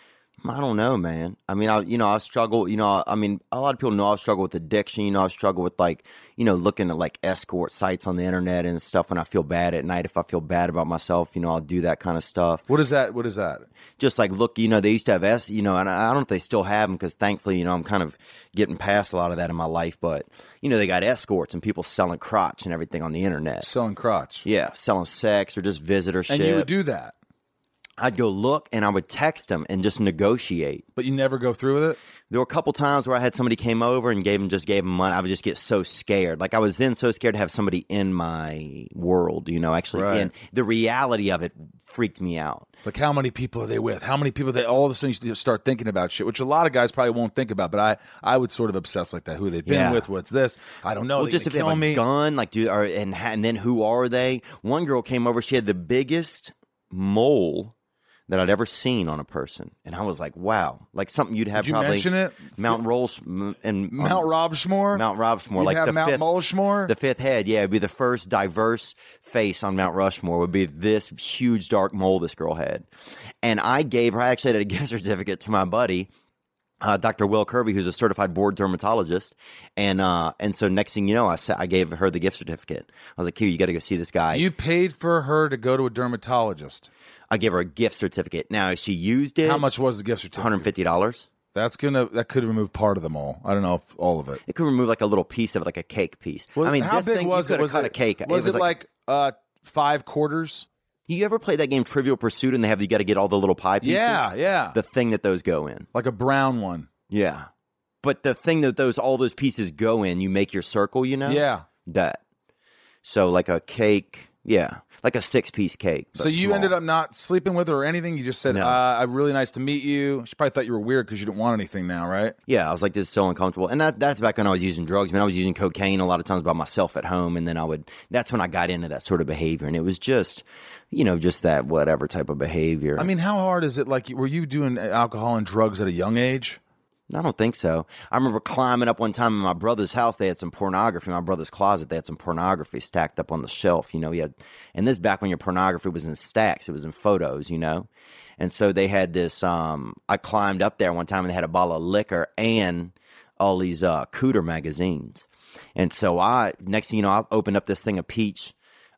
I don't know, man. I mean, I struggle, I mean, a lot of people know I struggle with addiction. I struggle with looking at like escort sites on the internet and stuff when I feel bad at night. If I feel bad about myself, I'll do that kind of stuff. What is that? Just like, look, they used to have and I don't know if they still have them because thankfully, I'm kind of getting past a lot of that in my life. But, they got escorts and people selling crotch and everything on the internet. Selling crotch? Yeah, selling sex or just visitorship. And you would do that? I'd go look and I would text them and just negotiate. But you never go through with it? There were a couple times where I had somebody came over and gave them money. I would just get so scared. Like I was then so scared to have somebody in my world, actually. Right. And the reality of it freaked me out. It's like, how many people are they with? How many people all of a sudden you start thinking about shit, which a lot of guys probably won't think about. But I would sort of obsess like that. Who they've been with? What's this? I don't know. Well, just if they have a gun, like and then who are they? One girl came over. She had the biggest mole that I'd ever seen on a person, and I was like, "Wow!" Like something you'd have. Did you probably mention it? Mount Rolls and Mount Robsmore. Mount Robsmore, You'd like have the Mount fifth, Mulshmore. the fifth head. Yeah, it'd be the first diverse face on Mount Rushmore. Would be this huge dark mole this girl had, and I actually had a gift certificate to my buddy. Dr. Will Kirby, who's a certified board dermatologist, and so next thing you know, I gave her the gift certificate. I was like, "Here, you got to go see this guy." You paid for her to go to a dermatologist. I gave her a gift certificate. Now, if she used it, how much was the gift certificate? $150. That could remove part of the mole. I don't know if all of it. It could remove like a little piece of it, like a cake piece. Well, I mean, how this big thing, was you it? could have cut a cake. Was it like 5 quarters? You ever play that game Trivial Pursuit and you got to get all the little pie pieces? Yeah. The thing that those go in. Like a brown one. Yeah. But the thing that all those pieces go in, you make your circle, Yeah. That. So like a cake, yeah. Like a 6-piece cake. So you ended up not sleeping with her or anything? You just said, No. really nice to meet you. She probably thought you were weird because you didn't want anything now, right? Yeah, I was like, this is so uncomfortable. And that's back when I was using drugs. I mean, I was using cocaine a lot of times by myself at home. And then that's when I got into that sort of behavior. And it was just, just that whatever type of behavior. I mean, how hard is it? Like, were you doing alcohol and drugs at a young age? I don't think so. I remember climbing up one time in my brother's house. They had some pornography. In my brother's closet, they had some pornography stacked up on the shelf. And this back when your pornography was in stacks. It was in photos, And so they had this, I climbed up there one time and they had a bottle of liquor and all these Cooter magazines. And so next thing you know, I opened up this thing of peach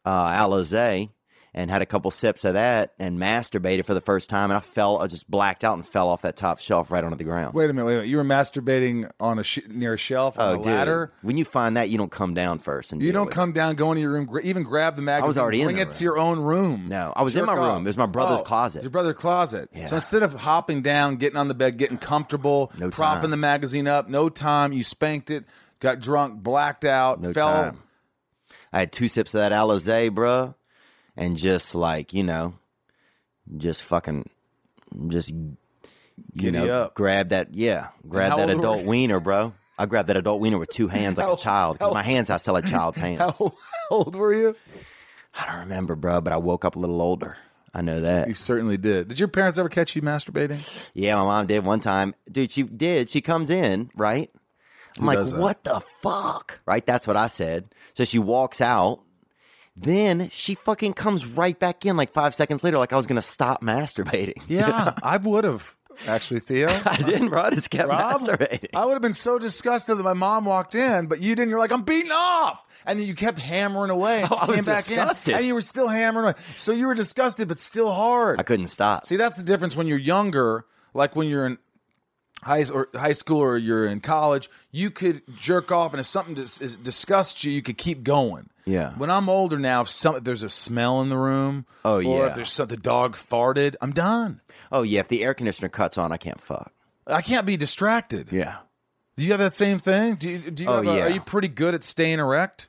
Alizé and had a couple sips of that and masturbated for the first time. And I just blacked out and fell off that top shelf right onto the ground. Wait a minute. You were masturbating on near a shelf on a ladder? When you find that, you don't come down first. You don't come down, go into your room, even grab the magazine. I was already bring it to your own room. No, I was in my room. It was my brother's closet. Your brother's closet. Yeah. So instead of hopping down, getting on the bed, getting comfortable, propping the magazine up, no time. You spanked it, got drunk, blacked out, fell. Time. I had 2 sips of that Alizé, bro. And just like, just fucking just Giddy up. grab that how old were adult you? wiener, bro. I grabbed that adult wiener with 2 hands like a child. 'Cause my hands, I still like child's hands. How old were you? I don't remember, bro, but I woke up a little older. I know that. You certainly did. Did your parents ever catch you masturbating? Yeah, my mom did one time. Dude, she did. She comes in, right? I'm like, does that? what the fuck? Right? That's what I said. So she walks out. Then she fucking comes right back in like 5 seconds later, like I was going to stop masturbating. Yeah, I would have. Actually, Theo. I didn't, bro. I just kept Rob, masturbating. I would have been so disgusted that my mom walked in, but you didn't. You're like, I'm beating off. And then you kept hammering away. And Oh, I she was came back disgusted. in, and you were still hammering away. So you were disgusted, but still hard. I couldn't stop. See, that's the difference when you're younger, like when you're in high school or you're in college, you could jerk off, and if something disgusts you, you could keep going. Yeah. When I'm older now, if there's a smell in the room, Oh, or yeah. if there's the dog farted, I'm done. Oh, yeah. If the air conditioner cuts on, I can't fuck. I can't be distracted. Yeah. Do you have that same thing? Do you Oh, have yeah. Are you pretty good at staying erect?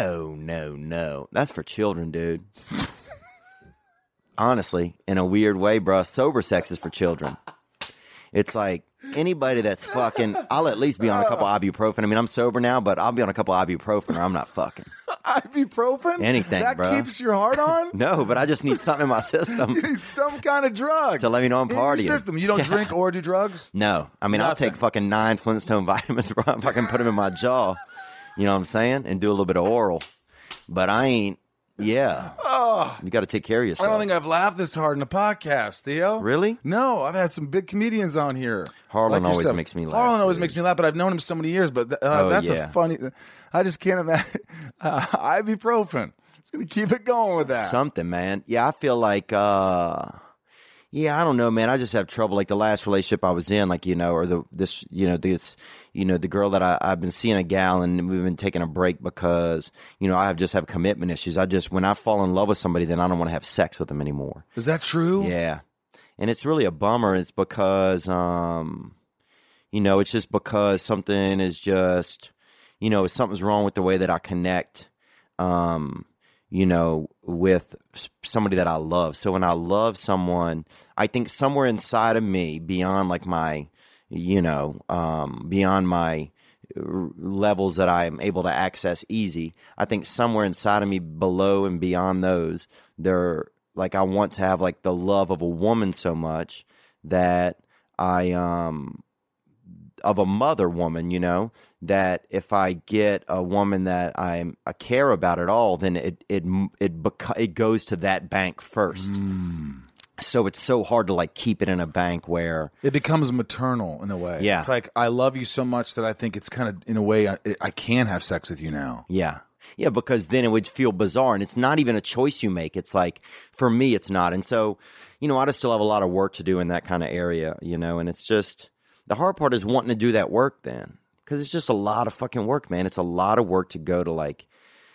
No. That's for children, dude. Honestly, in a weird way, bro, sober sex is for children. It's like anybody that's fucking, I'll at least be on a couple ibuprofen. I mean, I'm sober now, but I'll be on a couple ibuprofen or I'm not fucking. Ibuprofen? Anything, that bro. keeps your heart on? No, but I just need something in my system You need some kind of drug to let me know I'm in your partying. system. You don't drink or do drugs? No. I mean, I'll Nothing. take fucking 9 Flintstone vitamins, bro. If I can put them in my jaw, you know what I'm saying? And do a little bit of oral. But I ain't, yeah. You got to take care of I yourself. don't think I've laughed this hard in a podcast, Theo. Really? No, I've had some big comedians on here. Harlan always yourself. makes me laugh, Harlan always dude. makes me laugh, but I've known him so many years. But Oh, that's yeah. a funny. I just can't imagine. Ibuprofen. Just gonna keep it going with that. Something, man. Yeah, I feel like, I don't know, man. I just have trouble. Like the last relationship I was in, like, or the girl that I've been seeing a gal and we've been taking a break because, I just have commitment issues. when I fall in love with somebody, then I don't want to have sex with them anymore. Is that true? Yeah. And it's really a bummer. It's because, it's just because something is just, something's wrong with the way that I connect, with somebody that I love. So when I love someone, I think somewhere inside of me, beyond like my, beyond my levels that I'm able to access easy, I think somewhere inside of me below and beyond those, like I want to have like the love of a woman so much that of a mother woman, that if I get a woman that I care about at all, then it goes to that bank first. So it's so hard to like keep it in a bank where It becomes maternal in a way. Yeah. It's like I love you so much that I think it's kind of in a way I can have sex with you now. Yeah, because then it would feel bizarre, and it's not even a choice you make. It's like, for me, it's not. And so, I just still have a lot of work to do in that kind of area, and it's just, the hard part is wanting to do that work then, because it's just a lot of fucking work, man. It's a lot of work to go to like,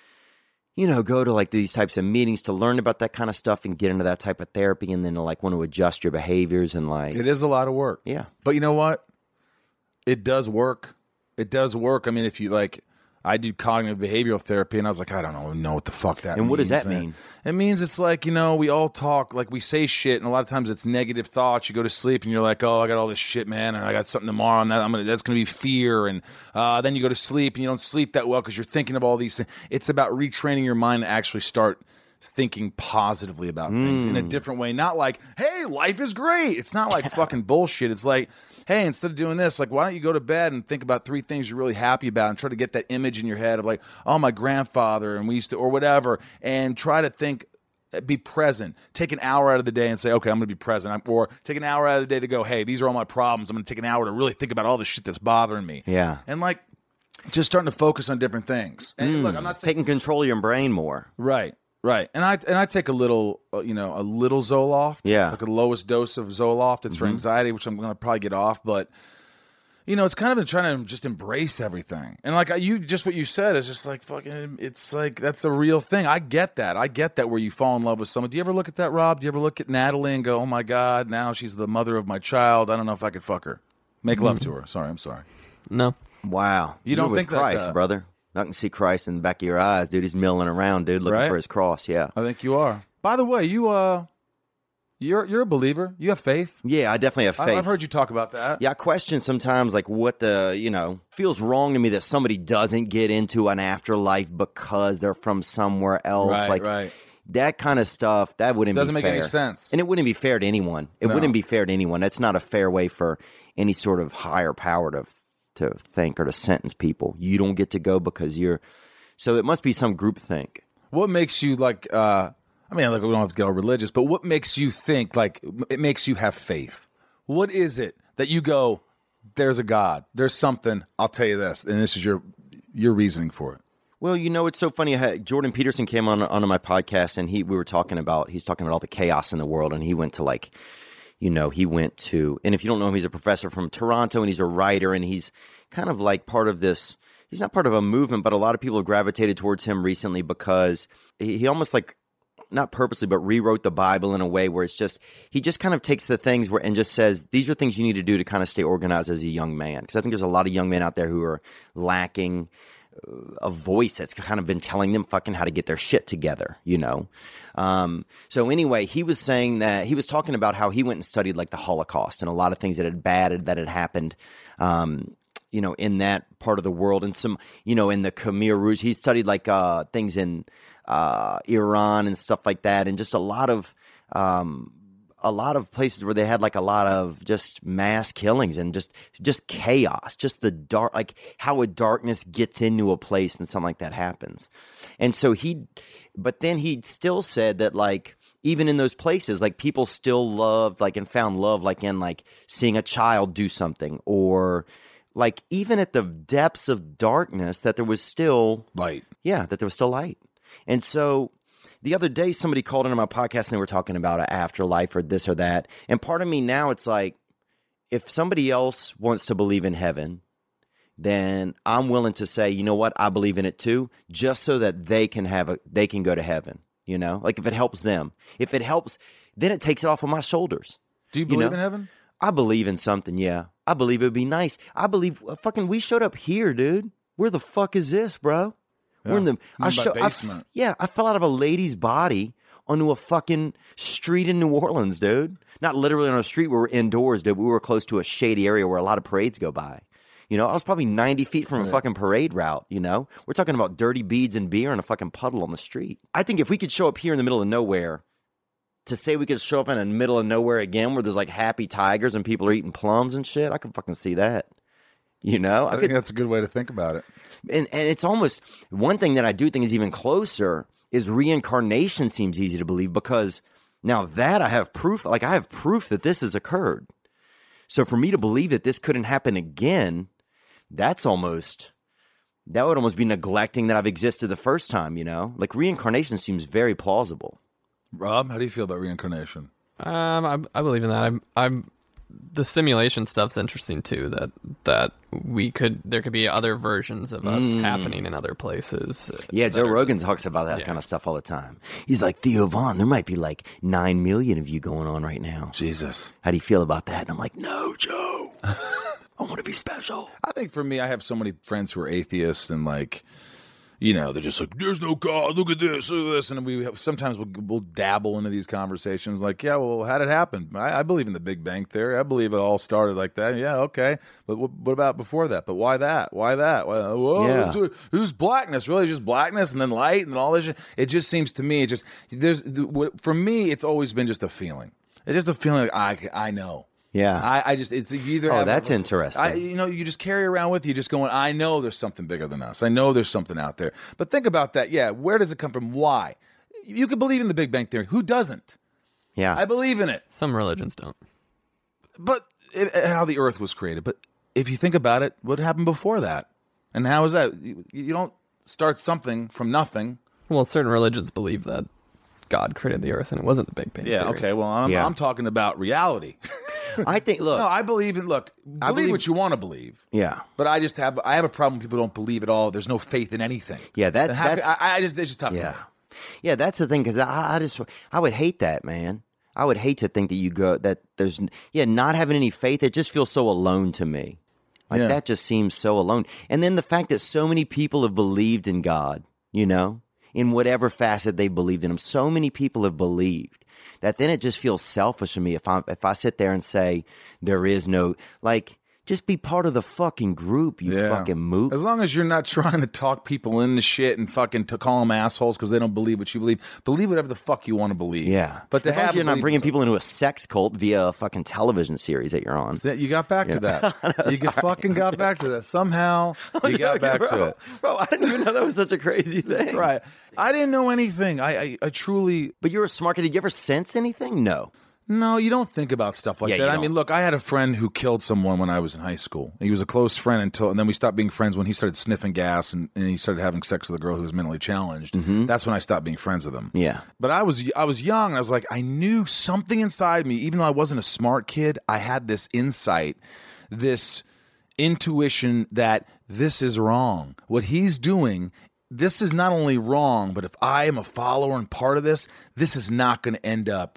these types of meetings to learn about that kind of stuff and get into that type of therapy, and then to like want to adjust your behaviors and like, It is a lot of work. yeah. But you know what? It does work. It does work. I mean, if you like, I do cognitive behavioral therapy, and I was like, I don't know what the fuck that means. And what does that man. mean? It means it's like, we all talk, like we say shit, and a lot of times it's negative thoughts. You go to sleep, and you're like, oh, I got all this shit, man, and I got something tomorrow, and that's gonna be fear, and then you go to sleep, and you don't sleep that well because you're thinking of all these things. It's about retraining your mind to actually start thinking positively about things in a different way. Not like, hey, life is great. It's not like fucking bullshit. It's like, hey, instead of doing this, like, why don't you go to bed and think about 3 things you're really happy about and try to get that image in your head of like, oh, my grandfather and we used to, or whatever, and try to think, be present. Take an hour out of the day and say, okay, I'm going to be present. Or take an hour out of the day to go, hey, these are all my problems. I'm going to take an hour to really think about all the shit that's bothering me. Yeah. And like, just starting to focus on different things. And look, I'm not saying Taking control of your brain more. Right. And I take a little, a little Zoloft. Yeah. Like the lowest dose of Zoloft. It's for anxiety, which I'm going to probably get off. But, it's kind of been trying to just embrace everything. And like just what you said is just like fucking, it's like, that's a real thing. I get that. Where you fall in love with someone. Do you ever look at that, Rob? Do you ever look at Natalie and go, oh my God, now she's the mother of my child. I don't know if I could fuck her. Make love to her. Sorry, I'm sorry. No. Wow. You don't You're with think that, Christ, brother. I can see Christ in the back of your eyes, dude. He's milling around, dude, looking Right? for his cross. Yeah. I think you are. By the way, you You're a believer. You have faith. Yeah, I definitely have faith. I've heard you talk about that. Yeah, I question sometimes like what feels wrong to me that somebody doesn't get into an afterlife because they're from somewhere else. Right. That kind of stuff, that wouldn't Doesn't be make fair. any sense. And it wouldn't be fair to anyone. It wouldn't be fair to anyone. That's not a fair way for any sort of higher power to think or to sentence people. You don't get to go because you're... So it must be some group think. What makes you like... we don't have to get all religious, but what makes you think, like, it makes you have faith? What is it that you go, there's a God, there's something, I'll tell you this, and this is your reasoning for it? Well, it's so funny. Jordan Peterson came onto my podcast, and he's talking about all the chaos in the world, and he went to and if you don't know him, he's a professor from Toronto, and he's a writer, and he's kind of like part of this, he's not part of a movement, but a lot of people have gravitated towards him recently because he almost like, not purposely, but rewrote the Bible in a way where he just kind of takes the things and just says, these are things you need to do to kind of stay organized as a young man. Because I think there's a lot of young men out there who are lacking a voice that's kind of been telling them fucking how to get their shit together, So anyway, he was saying that he was talking about how he went and studied like the Holocaust and a lot of things that had happened, in that part of the world, and some, in the Khmer Rouge. He studied like things in Iran and stuff like that, and just a lot of places where they had like a lot of just mass killings and just chaos, just the dark, like how a darkness gets into a place and something like that happens. And so but then he still said that like even in those places, like people still loved like and found love like in like seeing a child do something, or like even at the depths of darkness that there was still light. Yeah, that there was still light. And so the other day, somebody called into my podcast and they were talking about an afterlife or this or that. And part of me now, it's like, if somebody else wants to believe in heaven, then I'm willing to say, you know what, I believe in it too, just so that they can go to heaven. Like if it helps them, if it helps, then it takes it off of my shoulders. Do you believe in heaven? I believe in something. Yeah, I believe it would be nice. I believe we showed up here, dude. Where the fuck is this, bro? Yeah. We're in the basement. I fell out of a lady's body onto a fucking street in New Orleans, dude. Not literally on a street where we're indoors, dude. We were close to a shady area where a lot of parades go by. I was probably 90 feet from a fucking parade route, We're talking about dirty beads and beer and a fucking puddle on the street. I think if we could show up here in the middle of nowhere, to say we could show up in the middle of nowhere again where there's like happy tigers and people are eating plums and shit, I could fucking see that. I think that's a good way to think about it. And it's almost one thing that I do think is even closer is reincarnation seems easy to believe, because now that I have proof, like I have proof that this has occurred. So for me to believe that this couldn't happen again, that would almost be neglecting that I've existed the first time, Like reincarnation seems very plausible. Rob, how do you feel about reincarnation? I believe in that. I'm the simulation stuff's interesting too. That there could be other versions of us happening in other places. Yeah, Joe Rogan talks about that kind of stuff all the time. He's like, Theo Von, there might be like 9 million of you going on right now. Jesus, how do you feel about that? And I'm like, no, Joe, I want to be special. I think for me, I have so many friends who are atheists and like, they're just like, there's no God, look at this, and sometimes we'll dabble into these conversations like, yeah, well, how did it happen? I believe in the Big Bang Theory. I believe it all started like that. Yeah, okay, but what about before that? But why that? Why that? Whoa, it was blackness, really, just blackness, and then light, and all this shit. It just seems to me, for me, it's always been just a feeling. It's just a feeling like I know. Yeah, it's either. Oh, that's interesting. You just carry around with you, just going, I know there's something bigger than us. I know there's something out there. But think about that. Yeah, where does it come from? Why? You can believe in the Big Bang Theory. Who doesn't? Yeah, I believe in it. Some religions don't. But how the Earth was created. But if you think about it, what happened before that? And how is that? You don't start something from nothing. Well, certain religions believe that God created the Earth and it wasn't the Big Bang Theory. Yeah. Okay. Well, I'm talking about reality. I think. Look, no, I believe in. Believe what you want to believe. Yeah, but I have a problem when people don't believe at all. There's no faith in anything. Yeah, it's just tough. Yeah, for me. Yeah, that's the thing, because I would hate that, man. I would hate to think that there's not having any faith. It just feels so alone to me. That just seems so alone. And then the fact that so many people have believed in God, in whatever facet they believed in him. So many people have believed. that then it just feels selfish to me if I sit there and say there is no, like, just be part of the fucking group, you fucking mook. As long as you're not trying to talk people into shit and fucking to call them assholes because they don't believe what you believe whatever the fuck you want to believe. Yeah, but as long as you're not bringing people into a sex cult via a fucking television series that you're on. You got back to that. You fucking got back to that. Somehow you got back to it. Bro, I didn't even know that was such a crazy thing. Right. I didn't know anything. I truly... But you're a smart kid. Did you ever sense anything? No. No, you don't think about stuff like that. I mean, look, I had a friend who killed someone when I was in high school. He was a close friend and then we stopped being friends when he started sniffing gas and he started having sex with a girl who was mentally challenged. That's when I stopped being friends with him. Yeah. But I was young and I was like, I knew something inside me, even though I wasn't a smart kid, I had this insight, this intuition that this is wrong. What he's doing, this is not only wrong, but if I am a follower and part of this, this is not going to end up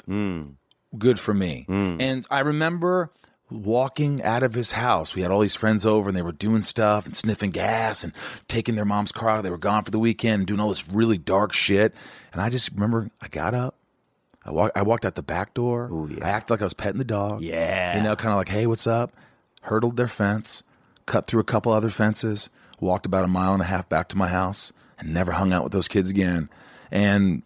good for me. And I remember walking out of his house. We had all these friends over and they were doing stuff and sniffing gas and taking their mom's car. They were gone for the weekend and doing all this really dark shit. And I just remember I got up. I walked out the back door. Ooh, yeah. I acted like I was petting the dog. Yeah. You know, kind of like, hey, what's up? Hurdled their fence, cut through a couple other fences, walked about 1.5 miles back to my house and never hung out with those kids again. And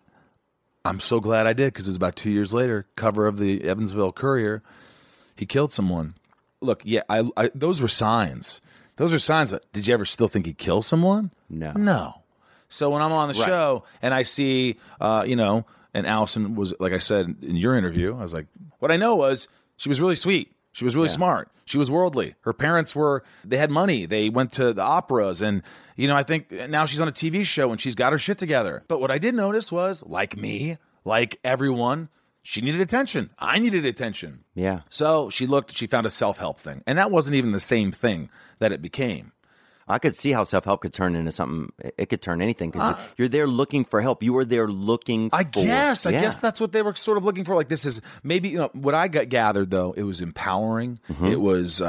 I'm so glad I did because it was about 2 years later, cover of the Evansville Courier, he killed someone. Look, yeah, I those were signs. Those are signs, but did you ever still think he'd kill someone? No. No. So when I'm on the show and I see, and Allison was, like I said in your interview, I was like, what I know was she was really sweet. She was really smart. She was worldly. Her parents they had money. They went to the operas. And, I think now she's on a TV show and she's got her shit together. But what I did notice was, like me, like everyone, she needed attention. I needed attention. Yeah. So she found a self-help thing. And that wasn't even the same thing that it became. I could see how self-help could turn into something. It could turn anything because you're there looking for help. You were there looking I guess that's what they were sort of looking for. Like, this is maybe, what I got gathered, though, it was empowering. It was,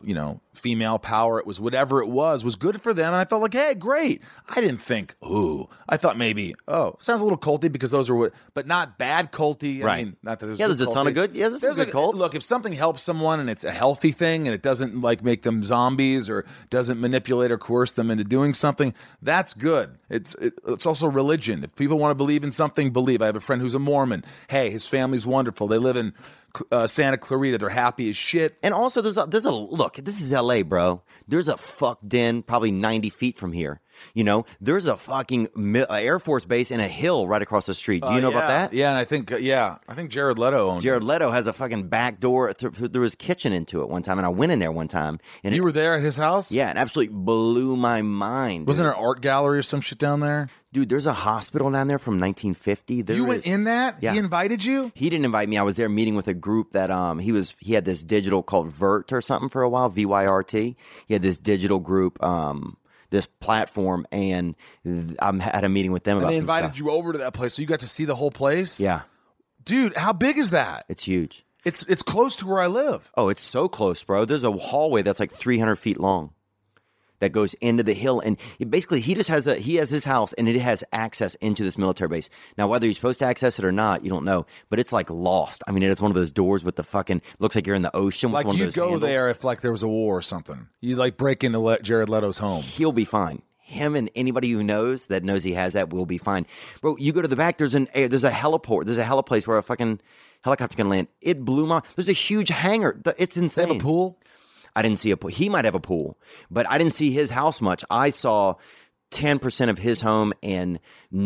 female power. It was whatever it was good for them. And I felt like, hey, great. I didn't think, I thought maybe, sounds a little culty because those are but not bad culty. Right. I mean, not that there's a ton of good. Yeah, there's some good cults. Look, if something helps someone and it's a healthy thing and it doesn't make them zombies or doesn't manipulate or coerce them into doing something, that's good. It's also religion. If people want to believe in something, believe. I have a friend who's a Mormon. Hey, his family's wonderful. They live in Santa Clarita. They're happy as shit. And also, there's a look. This is L.A., bro. There's a fuck den probably 90 feet from here. There's a fucking Air Force base in a hill right across the street. Do you know about that? Yeah, and I think Jared Leto owned Jared Leto has a fucking back door through his kitchen into it one time, and I went in there one time. And you were there at his house? Yeah, it absolutely blew my mind. Wasn't there an art gallery or some shit down there? Dude, there's a hospital down there from 1950. You went in that? Yeah. He invited you? He didn't invite me. I was there meeting with a group that he had this digital called Vyrt or something for a while, VYRT. He had this digital group, this platform, and I had a meeting with them about they some invited stuff. you over to that place, so you got to see the whole place? Yeah. Dude, how big is that? It's huge. It's close to where I live. Oh, it's so close, bro. There's a hallway that's like 300 feet long that goes into the hill, and basically he has his house, and it has access into this military base. Now, whether you're supposed to access it or not, you don't know, but it's like lost. I mean, it's one of those doors with the fucking looks like you're in the ocean. With Like, one of you'd those go handles. there if there was a war or something. You break into Jared Leto's home. He'll be fine. Him and anybody who knows he has that will be fine, bro. You go to the back. There's a heliport. There's a heliplace where a fucking helicopter can land. It blew my. There's a huge hangar. It's insane. They have a pool? I didn't see a pool. He might have a pool, but I didn't see his house much. I saw 10% of his home and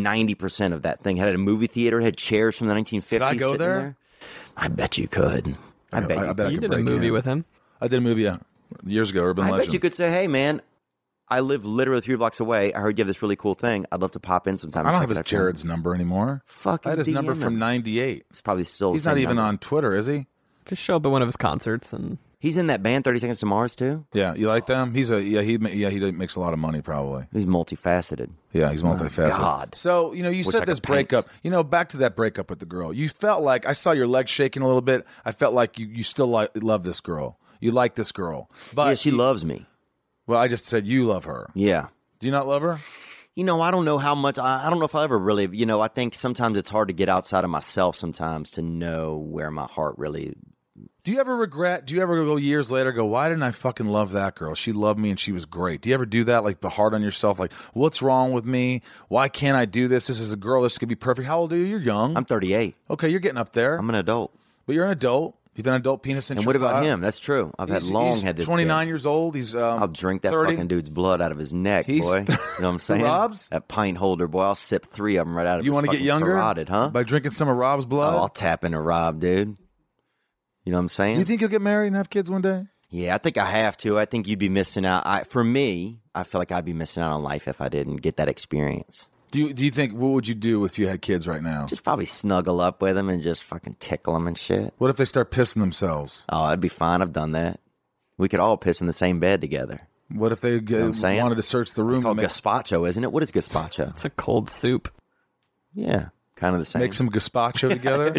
90% of that thing. Had a movie theater, had chairs from the 1950s. Did I go sitting there? I bet you could. I bet I You could did a break movie in. with him. I did a movie years ago, Urban I Legend. bet you could say, hey, man, I live literally 3 blocks away. I heard you have this really cool thing. I'd love to pop in sometime. I don't and have check his it out. Jared's number anymore. Fucking I had his number DM from him. '98. It's probably still He's the not same even number. on Twitter, is he? Just show up at one of his concerts and He's in that band 30 Seconds to Mars too. Yeah, you like them? He makes a lot of money probably. He's multifaceted. Yeah, he's multifaceted. God. So, you said I this could paint. breakup. Back to that breakup with the girl. You felt like, I saw your legs shaking a little bit. I felt like you still love this girl. You like this girl. But Yeah, she loves me. Well, I just said you love her. Yeah. Do you not love her? You know, I don't know how much. I don't know if I ever really. You know, I think sometimes it's hard to get outside of myself sometimes to know where my heart really. Do you ever regret? Do you ever go years later go, why didn't I fucking love that girl? She loved me and she was great. Do you ever do that? Like the hard on yourself? Like, what's wrong with me? Why can't I do this? This is a girl. This could be perfect. How old are you? You're young. I'm 38. Okay, you're getting up there. I'm an adult. But you're an adult. You've been an adult penis since And you're what about 5. him? That's true. I've had He's had this. 29 kid. years old. He's I'll drink that 30. fucking dude's blood out of his neck, He's boy. You know what I'm saying? Rob's? That pint holder, boy. I'll sip 3 of them right out of You his want to get fucking younger? carotid, huh? By drinking some of Rob's blood? Oh, I'll tap into Rob, dude. You know what I'm saying? Do you think you'll get married and have kids one day? Yeah, I think I have to. I think you'd be missing out. For me, I feel like I'd be missing out on life if I didn't get that experience. Do you think, what would you do if you had kids right now? Just probably snuggle up with them and just fucking tickle them and shit. What if they start pissing themselves? Oh, that'd be fine. I've done that. We could all piss in the same bed together. What if they I'm saying? wanted to search the room? It's called to make, gazpacho, isn't it? What is gazpacho? It's a cold soup. Yeah, kind of the same. make some gazpacho together?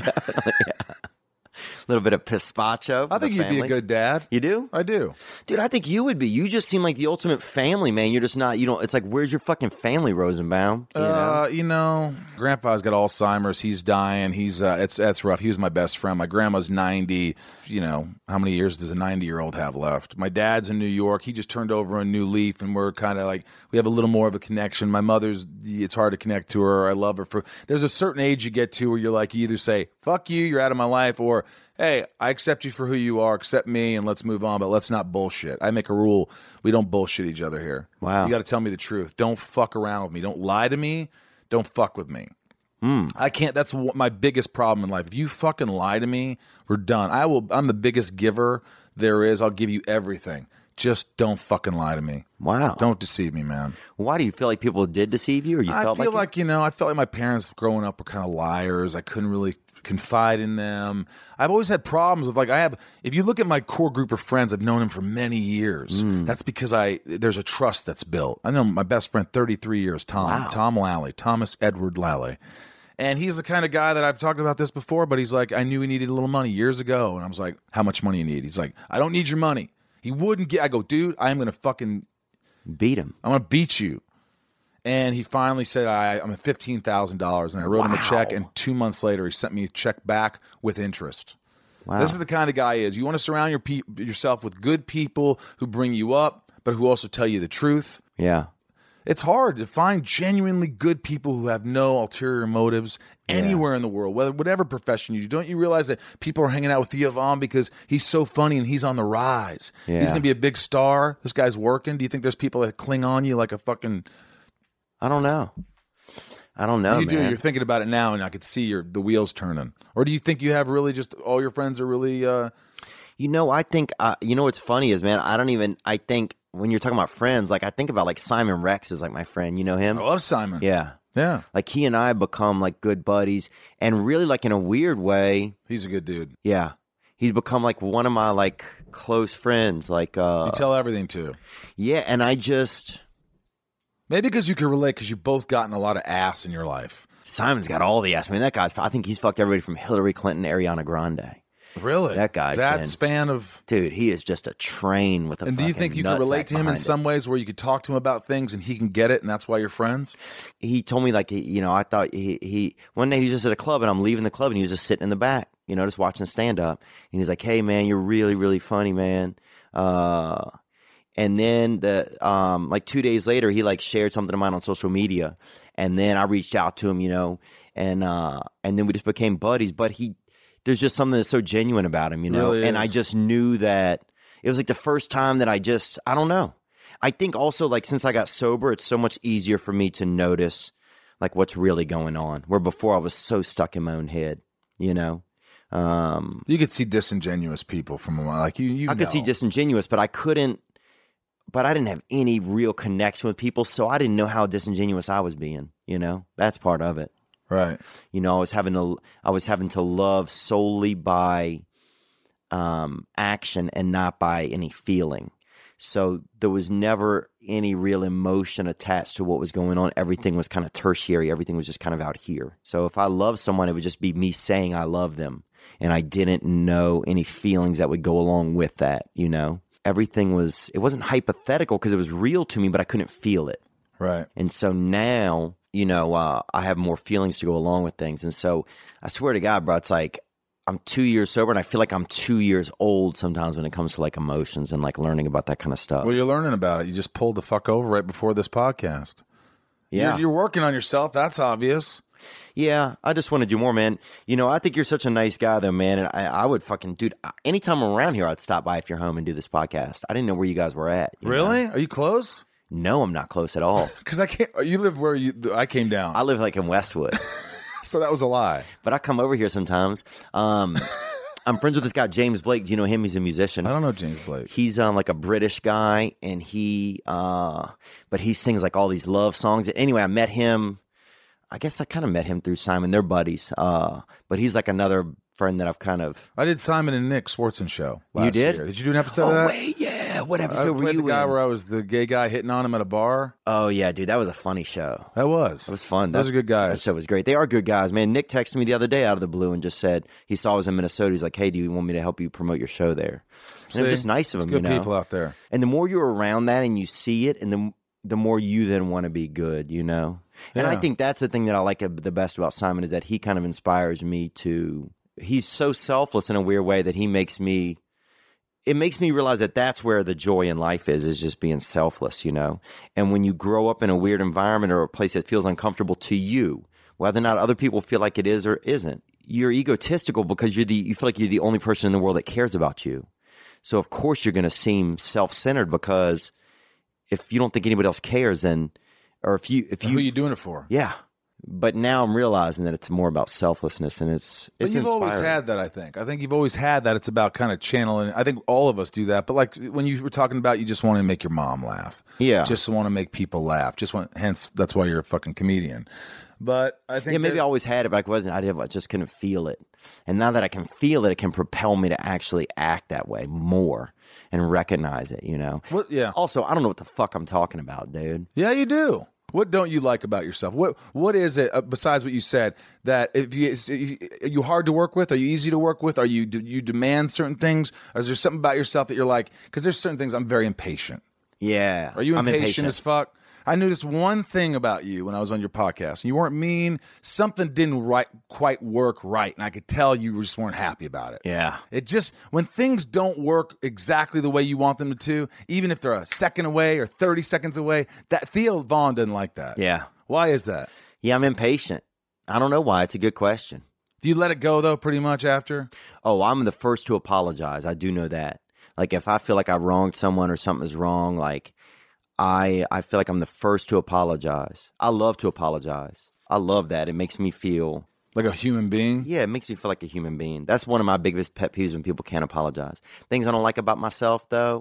A little bit of pizpacho. I think you'd be a good dad. You do? I do. Dude, I think you would be. You just seem like the ultimate family, man. You're just not, you don't, it's like, where's your fucking family, Rosenbaum? You know? Grandpa's got Alzheimer's. He's dying. He's that's rough. He was my best friend. My grandma's 90. You know, how many years does a 90-year-old have left? My dad's in New York. He just turned over a new leaf, and we're kind of like, we have a little more of a connection. My mother's, it's hard to connect to her. I love her for, there's a certain age you get to where you're like, you either say, fuck you, you're out of my life, or, hey, I accept you for who you are, accept me, and let's move on, but let's not bullshit. I make a rule. We don't bullshit each other here. Wow. You got to tell me the truth. Don't fuck around with me. Don't lie to me. Don't fuck with me. I can't. That's my biggest problem in life. If you fucking lie to me, we're done. I'm the biggest giver there is. I'll give you everything. Just don't fucking lie to me. Wow. Don't deceive me, man. Why do you feel like people did deceive you, or you I felt feel like like, I felt like my parents growing up were kind of liars. I couldn't really confide in them. I've always had problems with if you look at my core group of friends, I've known them for many years. That's because there's a trust that's built. I know my best friend, 33 years, Tom Lally, Thomas Edward Lally. And he's the kind of guy that I've talked about this before, but he's like, I knew he needed a little money years ago. And I was like, how much money you need? He's like, I don't need your money. He wouldn't get, I go, dude, I'm going to fucking beat him. I'm going to beat you. And he finally said, I'm at $15,000. And I wrote him a check. And 2 months later, he sent me a check back with interest. Wow. This is the kind of guy he is. You want to surround yourself with good people who bring you up, but who also tell you the truth. Yeah. It's hard to find genuinely good people who have no ulterior motives anywhere in the world, whatever profession you do. Don't you realize that people are hanging out with Theo Von because he's so funny and he's on the rise? Yeah. He's going to be a big star. This guy's working. Do you think there's people that cling on you like a fucking... I don't know. You do. Man. You're thinking about it now, and I could see the wheels turning. Or do you think you have really just all your friends are really... I think, what's funny is, man, I think when you're talking about friends, like I think about like Simon Rex is like my friend. You know him? I love Simon. Yeah. Yeah. Like he and I become like good buddies, and really like in a weird way. He's a good dude. Yeah. He's become like one of my like close friends. Like you tell everything to. Yeah, and I just... Maybe because you can relate because you've both gotten a lot of ass in your life. Simon's got all the ass. I mean, that guy's... I think he's fucked everybody from Hillary Clinton to Ariana Grande. Really? That guy's that span of... Dude, he is just a train with a And do you think you can relate to him in some ways where you could talk to him about things and he can get it and that's why you're friends? He told me like, I thought he one day he was just at a club and I'm leaving the club and he was just sitting in the back, just watching stand up. And he's like, hey man, you're really, really funny, man. And then like 2 days later, he like shared something of mine on social media. And then I reached out to him, and then we just became buddies. But there's just something that's so genuine about him, Really and is. I just knew that it was like the first time that I don't know. I think also like since I got sober, it's so much easier for me to notice like what's really going on. Where before I was so stuck in my own head, You could see disingenuous people from like you. I could see disingenuous, but I couldn't. But I didn't have any real connection with people, so I didn't know how disingenuous I was being. That's part of it. Right. I was having to love solely by action and not by any feeling. So there was never any real emotion attached to what was going on. Everything was kind of tertiary. Everything was just kind of out here. So if I loved someone, it would just be me saying I love them. And I didn't know any feelings that would go along with that, Everything it wasn't hypothetical because it was real to me, but I couldn't feel it. Right. And so now, I have more feelings to go along with things. And so I swear to God, bro, it's like I'm 2 years sober and I feel like I'm 2 years old sometimes when it comes to like emotions and like learning about that kind of stuff. Well, you're learning about it. You just pulled the fuck over right before this podcast. Yeah. You're working on yourself. That's obvious. Yeah, I just want to do more, man. I think you're such a nice guy, though, man. And I would fucking, dude, anytime I'm around here, I'd stop by if you're home and do this podcast. I didn't know where you guys were at. Really? Are you close? No, I'm not close at all. Because I can't. You live where I came down. I live like in Westwood. So that was a lie. But I come over here sometimes. I'm friends with this guy, James Blake. Do you know him? He's a musician. I don't know James Blake. He's like a British guy, and but he sings like all these love songs. Anyway, I met him. I guess I kind of met him through Simon. They're buddies. But he's like another friend that I've kind of. I did Simon and Nick Swartzen show last You did? year. Did you do an episode of that? Oh, wait, yeah. What I episode were played you the guy in? where I was the gay guy hitting on him at a bar. Oh, yeah, dude. That was a funny show. That was. It was fun. Those are good guys. That show was great. They are good guys, man. Nick texted me the other day out of the blue and just said he saw I was in Minnesota. He's like, hey, do you want me to help you promote your show there? And it was just nice of him, Good people out there. And the more you're around that and you see it, and the more you then want to be good, And I Yeah. think that's the thing that I like the best about Simon is that he kind of inspires me to. He's so selfless in a weird way that it makes me realize that that's where the joy in life is just being selfless, And when you grow up in a weird environment or a place that feels uncomfortable to you, whether or not other people feel like it is or isn't, you're egotistical because you feel like you're the only person in the world that cares about you. So of course you're going to seem self-centered because if you don't think anybody else cares, then, or if you, Who are you doing it for? yeah. But now I'm realizing that it's more about selflessness, and it's But you've always inspiring. had that, I think. I think you've always had that. It's about kind of channeling. I think all of us do that. But like when you were talking about, you just want to make your mom laugh. Yeah. Just want to make people laugh. Hence, that's why you're a fucking comedian. But I think maybe I always had it, but I just couldn't feel it. And now that I can feel it, it can propel me to actually act that way more and recognize it, What, yeah. Also, I don't know what the fuck I'm talking about, dude. Yeah, you do. What don't you like about yourself? What is it besides what you said that are you hard to work with? Are you easy to work with? Do you demand certain things? Or is there something about yourself that you're like? Because there's certain things I'm very impatient. Yeah. Are you I'm impatient as fuck? I knew this one thing about you when I was on your podcast. You weren't mean. Something didn't quite work right, and I could tell you just weren't happy about it. Yeah. It just, when things don't work exactly the way you want them to, even if they're a second away or 30 seconds away, that Theo Vaughn doesn't like that. Yeah. Why is that? Yeah, I'm impatient. I don't know why. It's a good question. Do you let it go, though, pretty much after? Oh, I'm the first to apologize. I do know that. Like, if I feel like I wronged someone or something is wrong, like, I feel like I'm the first to apologize. I love to apologize. I love that. It makes me feel... Like a human being? Yeah, it makes me feel like a human being. That's one of my biggest pet peeves when people can't apologize. Things I don't like about myself, though,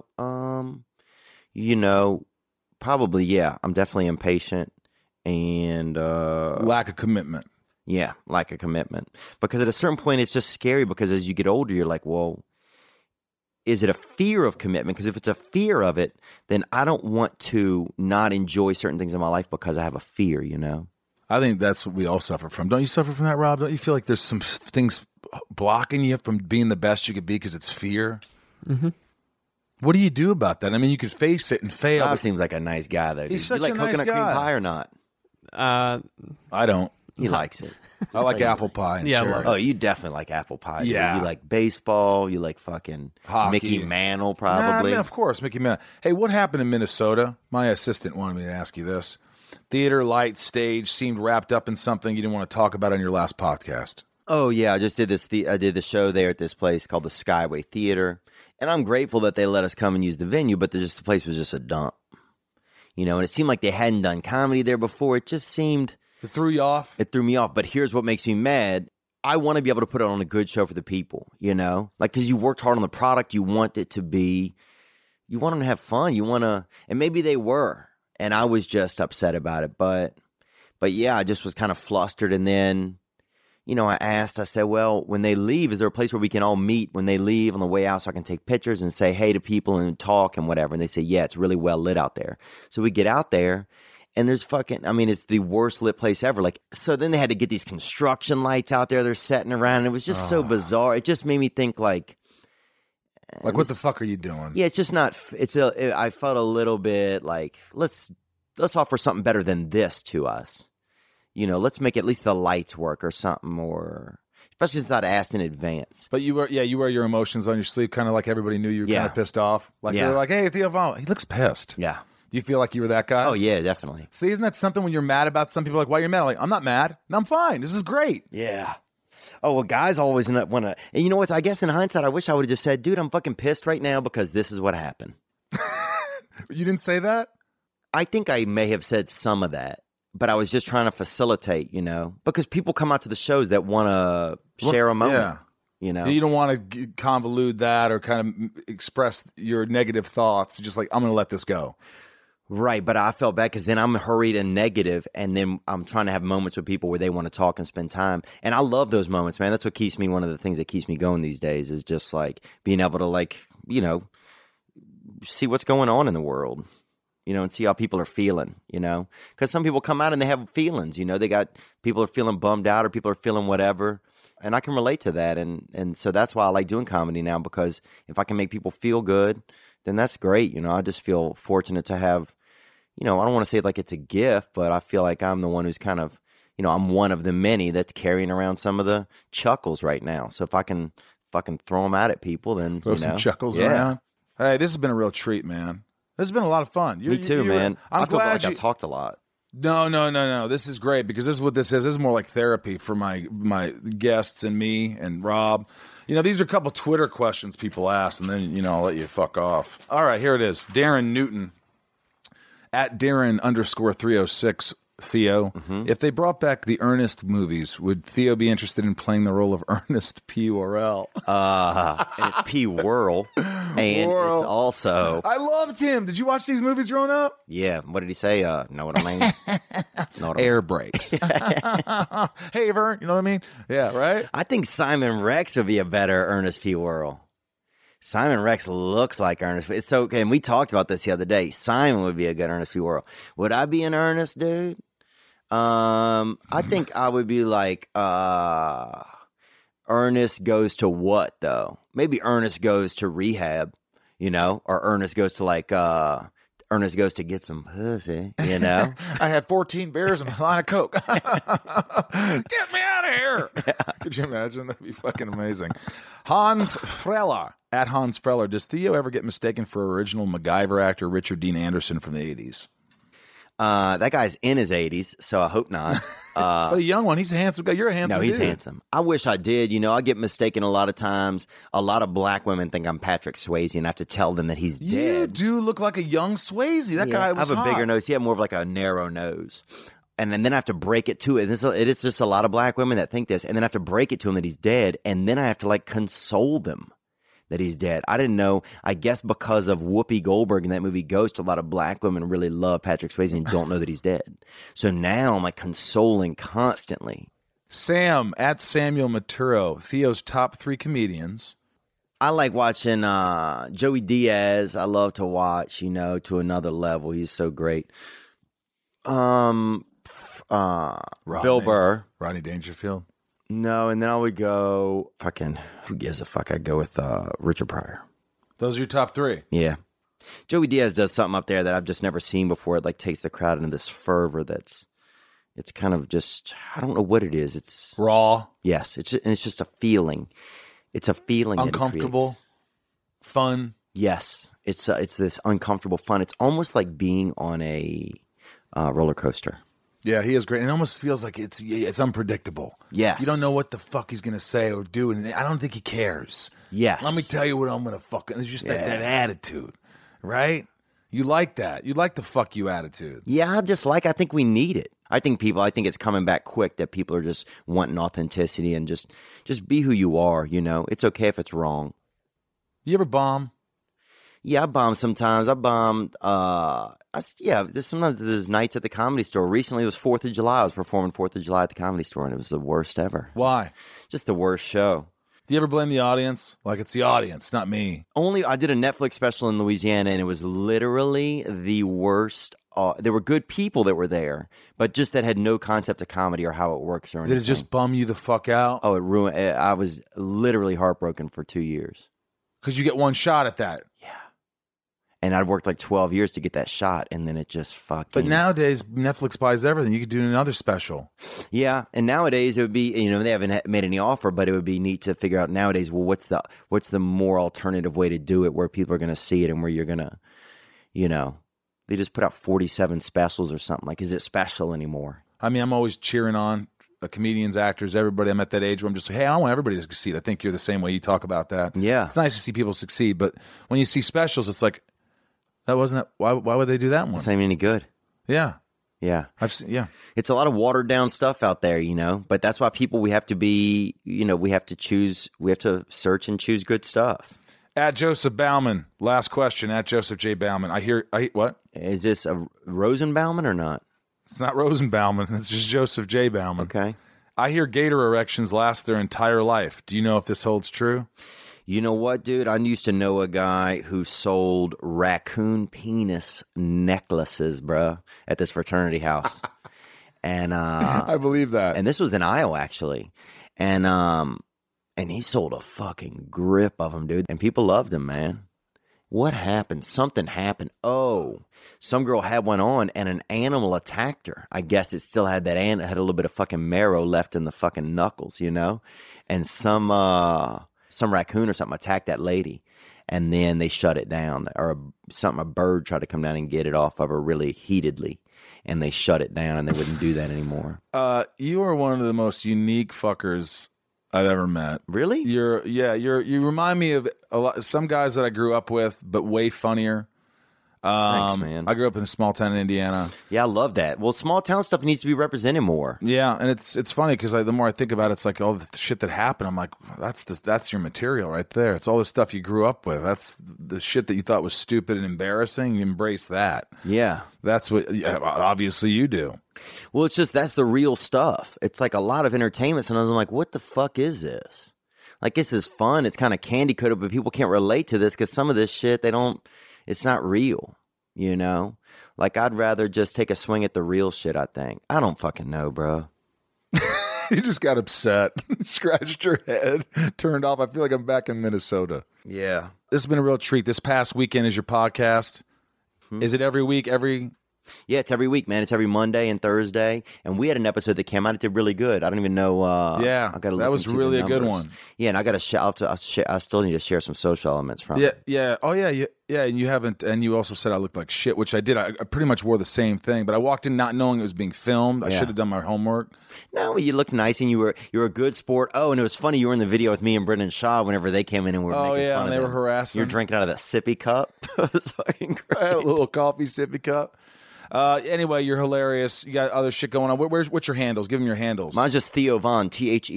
probably, yeah. I'm definitely impatient and... Lack of commitment. Yeah, lack of commitment. Because at a certain point, it's just scary because as you get older, you're like, whoa, is it a fear of commitment? Because if it's a fear of it, then I don't want to not enjoy certain things in my life because I have a fear, I think that's what we all suffer from. Don't you suffer from that, Rob? Don't you feel like there's some things blocking you from being the best you could be because it's fear? Mm-hmm. What do you do about that? I mean, you could face it and fail. Bob but- seems like a nice guy, though. He's dude. such You like a nice coconut cream guy. pie or not? I don't. He likes it. I like apple pie. And Yeah, I cherry. love Oh, you definitely like apple pie. dude. Yeah. You like baseball. You like fucking Hockey. Mickey Mantle, Nah, probably. of course, Mickey Mantle. Hey, what happened in Minnesota? My assistant wanted me to ask you this. Theater, lights, stage seemed wrapped up in something you didn't want to talk about on your last podcast. Oh yeah, I just did this. I did the show there at this place called the Skyway Theater, and I'm grateful that they let us come and use the venue. But the place was just a dump, and it seemed like they hadn't done comedy there before. It just seemed It threw you off? it threw me off. But here's what makes me mad: I want to be able to put on a good show for the people, like because you worked hard on the product, you want it to be, you want them to have fun, and maybe they were, and I was just upset about it, but yeah, I just was kind of flustered, and then. I said, well, when they leave, is there a place where we can all meet when they leave on the way out so I can take pictures and say hey to people and talk and whatever? And they say, yeah, it's really well lit out there. So we get out there and there's it's the worst lit place ever. Like, so then they had to get these construction lights out there. They're setting around. And it was just so bizarre. It just made me think Like, what the fuck are you doing? yeah, it's just not, I felt a little bit like, let's offer something better than this to us. Let's make at least the lights work or something, or especially since I'd asked in advance. But you wear your emotions on your sleeve, kind of like everybody knew you were kind of pissed off. Like they were like, "Hey, Theo Von, he looks pissed." Yeah. Do you feel like you were that guy? Oh yeah, definitely. See, isn't that something when you're mad about some people? Like, why are you mad? I'm like, I'm not mad. No, I'm fine. This is great. Yeah. Oh, well, guys always want to. And you know what? I guess in hindsight, I wish I would have just said, dude, I'm fucking pissed right now because this is what happened. You didn't say that? I think I may have said some of that, but I was just trying to facilitate, because people come out to the shows that want to share a moment. Yeah. You don't want to convolute that or kind of express your negative thoughts. Just like, I'm going to let this go. Right, but I felt bad because then I'm hurried and negative, and then I'm trying to have moments with people where they want to talk and spend time. And I love those moments, man. That's what keeps me, one of the things that keeps me going these days is just like being able to see what's going on in the world, and see how people are feeling, because some people come out and they have feelings, people are feeling bummed out or people are feeling whatever. And I can relate to that. And so that's why I like doing comedy now, because if I can make people feel good, then that's great. I just feel fortunate to have, I don't want to say like it's a gift, but I feel like I'm the one who's kind of, I'm one of the many that's carrying around some of the chuckles right now. So if I can fucking throw them out at people, then, throw some chuckles around. Hey, this has been a real treat, man. This has been a lot of fun. Me too, man. I feel like I talked a lot. No. This is great because this is what this is. This is more like therapy for my guests and me and Rob. These are a couple Twitter questions people ask, and then, I'll let you fuck off. All right, here it is. Darren Newton, at Darren_306, Theo. Mm-hmm. If they brought back the Ernest movies, would Theo be interested in playing the role of Ernest P-U-R-L? And it's P-Whirl. And it's also... I loved him. Did you watch these movies growing up? Yeah. What did he say? Know what I mean? Air brakes. Hey, Vern. You know what I mean? Yeah, right? I think Simon Rex would be a better Ernest P-Whirl. Simon Rex looks like Ernest. It's so, and we talked about this the other day. Simon would be a good Ernest P-Whirl. Would I be an Ernest, dude? I think I would be like Ernest goes to what, though? Maybe Ernest goes to rehab, or Ernest goes to Ernest goes to get some pussy, I had 14 beers and a line of Coke. Get me out of here. Could you imagine? That'd be fucking amazing. Hans Freller, at Hans Freller. Does Theo ever get mistaken for original MacGyver actor Richard Dean Anderson from the 80s? That guy's in his 80s, so I hope not. But a young one. He's a handsome guy. You're a handsome No, he's dude. handsome. I wish I did. I get mistaken a lot of times. A lot of black women think I'm Patrick Swayze, and I have to tell them that he's dead. You do look like a young Swayze. That guy was I have a bigger nose. He had more of like a narrow nose. And then I have to break it to it. It is just a lot of black women that think this. And then I have to break it to him that he's dead. And then I have to console them that he's dead. I didn't know. I guess because of Whoopi Goldberg in that movie Ghost, a lot of black women really love Patrick Swayze and don't know that he's dead. So now I'm consoling constantly. Sam, at Samuel Maturo, Theo's top 3 comedians. I like watching Joey Diaz. I love to watch, to another level. He's so great. Bill Burr. Rodney Dangerfield. No, and then I would go who gives a fuck? I'd go with Richard Pryor. Those are your top 3? Yeah. Joey Diaz does something up there that I've just never seen before. It takes the crowd into this fervor it's kind of just, I don't know what it is. It's raw. Yes, it's just a feeling. It's a feeling. Uncomfortable. Fun. Yes, it's this uncomfortable fun. It's almost like being on a roller coaster. Yeah, he is great. It almost feels like it's unpredictable. Yes. You don't know what the fuck he's going to say or do, and I don't think he cares. Yes. Let me tell you what I'm going to fucking... It's just that attitude, right? You like that. You like the fuck you attitude. Yeah, I think we need it. I think it's coming back quick that people are just wanting authenticity and just be who you are, It's okay if it's wrong. You ever bomb? Yeah, I bomb sometimes. I bombed... sometimes there's nights at the Comedy Store. Recently, it was 4th of July. I was performing 4th of July at the Comedy Store, and it was the worst ever. Why? Just the worst show. Do you ever blame the audience? Like, it's the audience, not me. I did a Netflix special in Louisiana, and it was literally the worst. There were good people that were there, but just that had no concept of comedy or how it works or anything. Did it just bum you the fuck out? Oh, it ruined. I was literally heartbroken for 2 years. Because you get one shot at that. Yeah. And I'd worked like 12 years to get that shot, and then it just fucking... But nowadays, Netflix buys everything. You could do another special. Yeah, and nowadays it would be, they haven't made any offer, but it would be neat to figure out nowadays, well, what's the more alternative way to do it where people are going to see it and where you're going to, they just put out 47 specials or something. Like, is it special anymore? I mean, I'm always cheering on comedians, actors, everybody. I'm at that age where I'm just like, hey, I want everybody to succeed. I think you're the same way. You talk about that. Yeah. It's nice to see people succeed, but when you see specials, it's like, why would they do that one? It's not even any good. Yeah. Yeah. I've seen, yeah. It's a lot of watered down stuff out there, but that's why we have to be, we have to search and choose good stuff. At Joseph Bauman, last question, at Joseph J. Bauman. What? Is this a Rosenbauman or not? It's not Rosenbauman. It's just Joseph J. Bauman. Okay. I hear gator erections last their entire life. Do you know if this holds true? You know what, dude? I used to know a guy who sold raccoon penis necklaces, bro, at this fraternity house. And I believe that. And this was in Iowa, actually. And he sold a fucking grip of them, dude. And people loved him, man. What happened? Something happened. Oh, some girl had one on and an animal attacked her. I guess it still had had a little bit of fucking marrow left in the fucking knuckles, And some raccoon or something attacked that lady, and then they shut it down. Or a bird tried to come down and get it off of her really heatedly, and they shut it down, and they wouldn't do that anymore. You are one of the most unique fuckers I've ever met. Really? You remind me of some guys that I grew up with, but way funnier. Thanks, man. I grew up in a small town in Indiana. Yeah, I love that. Well, small town stuff needs to be represented more. Yeah, and it's funny because the more I think about it, it's like all the shit that happened. I'm like, that's your material right there. It's all the stuff you grew up with. That's the shit that you thought was stupid and embarrassing. You embrace that. Yeah. That's what obviously you do. Well, it's just that's the real stuff. It's like a lot of entertainment. Sometimes I'm like, what the fuck is this? Like, this is fun. It's kind of candy coated, but people can't relate to this because some of this shit, it's not real, Like, I'd rather just take a swing at the real shit, I think. I don't fucking know, bro. You just got upset, scratched your head, turned off. I feel like I'm back in Minnesota. Yeah. This has been a real treat. This past weekend is your podcast. Is it every week? Yeah, it's every week, man. It's every Monday and Thursday. And we had an episode that came out. It did really good. I don't even know. Yeah, I gotta that was really a good one. Yeah, and I got to I still need to share some social elements from it. Yeah. Oh, yeah. And you haven't. And you also said I looked like shit, which I did. I pretty much wore the same thing, but I walked in not knowing it was being filmed. I should have done my homework. No, you looked nice and you were a good sport. Oh, and it was funny. You were in the video with me and Brendan Shaw whenever they came in and were making fun and of they him. were harassing. You're drinking out of that sippy cup. It was fucking great. I had a little coffee sippy cup. Anyway, you're hilarious. You got other shit going on. What's your handles? Give them your handles. Mine's just Theo Von,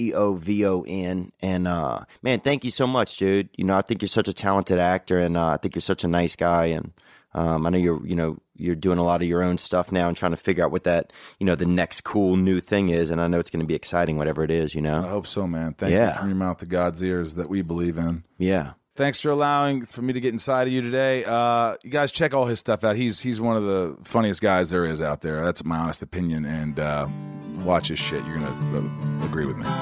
TheoVon. And man, thank you so much, dude. I think you're such a talented actor, and I think you're such a nice guy. And I know you're doing a lot of your own stuff now and trying to figure out what that the next cool new thing is. And I know it's going to be exciting, whatever it is. I hope so, man. Thank you from your mouth to God's ears that we believe in. Yeah. Thanks for allowing for me to get inside of you today. You guys check all his stuff out. He's one of the funniest guys there is out there. That's my honest opinion. And watch his shit. You're going to agree with me.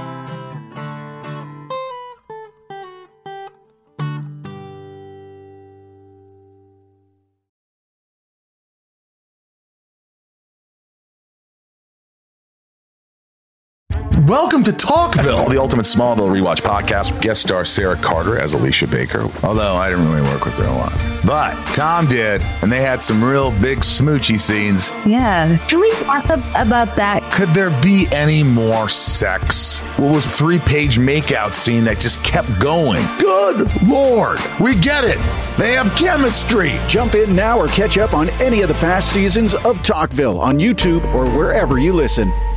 Welcome to Talkville. The Ultimate Smallville Rewatch Podcast. Guest star Sarah Carter as Alicia Baker. Although I didn't really work with her a lot. But Tom did, and they had some real big smoochy scenes. Yeah. Can we talk about that? Could there be any more sex? What was a 3-page makeout scene that just kept going? Good Lord. We get it. They have chemistry. Jump in now or catch up on any of the past seasons of Talkville on YouTube or wherever you listen.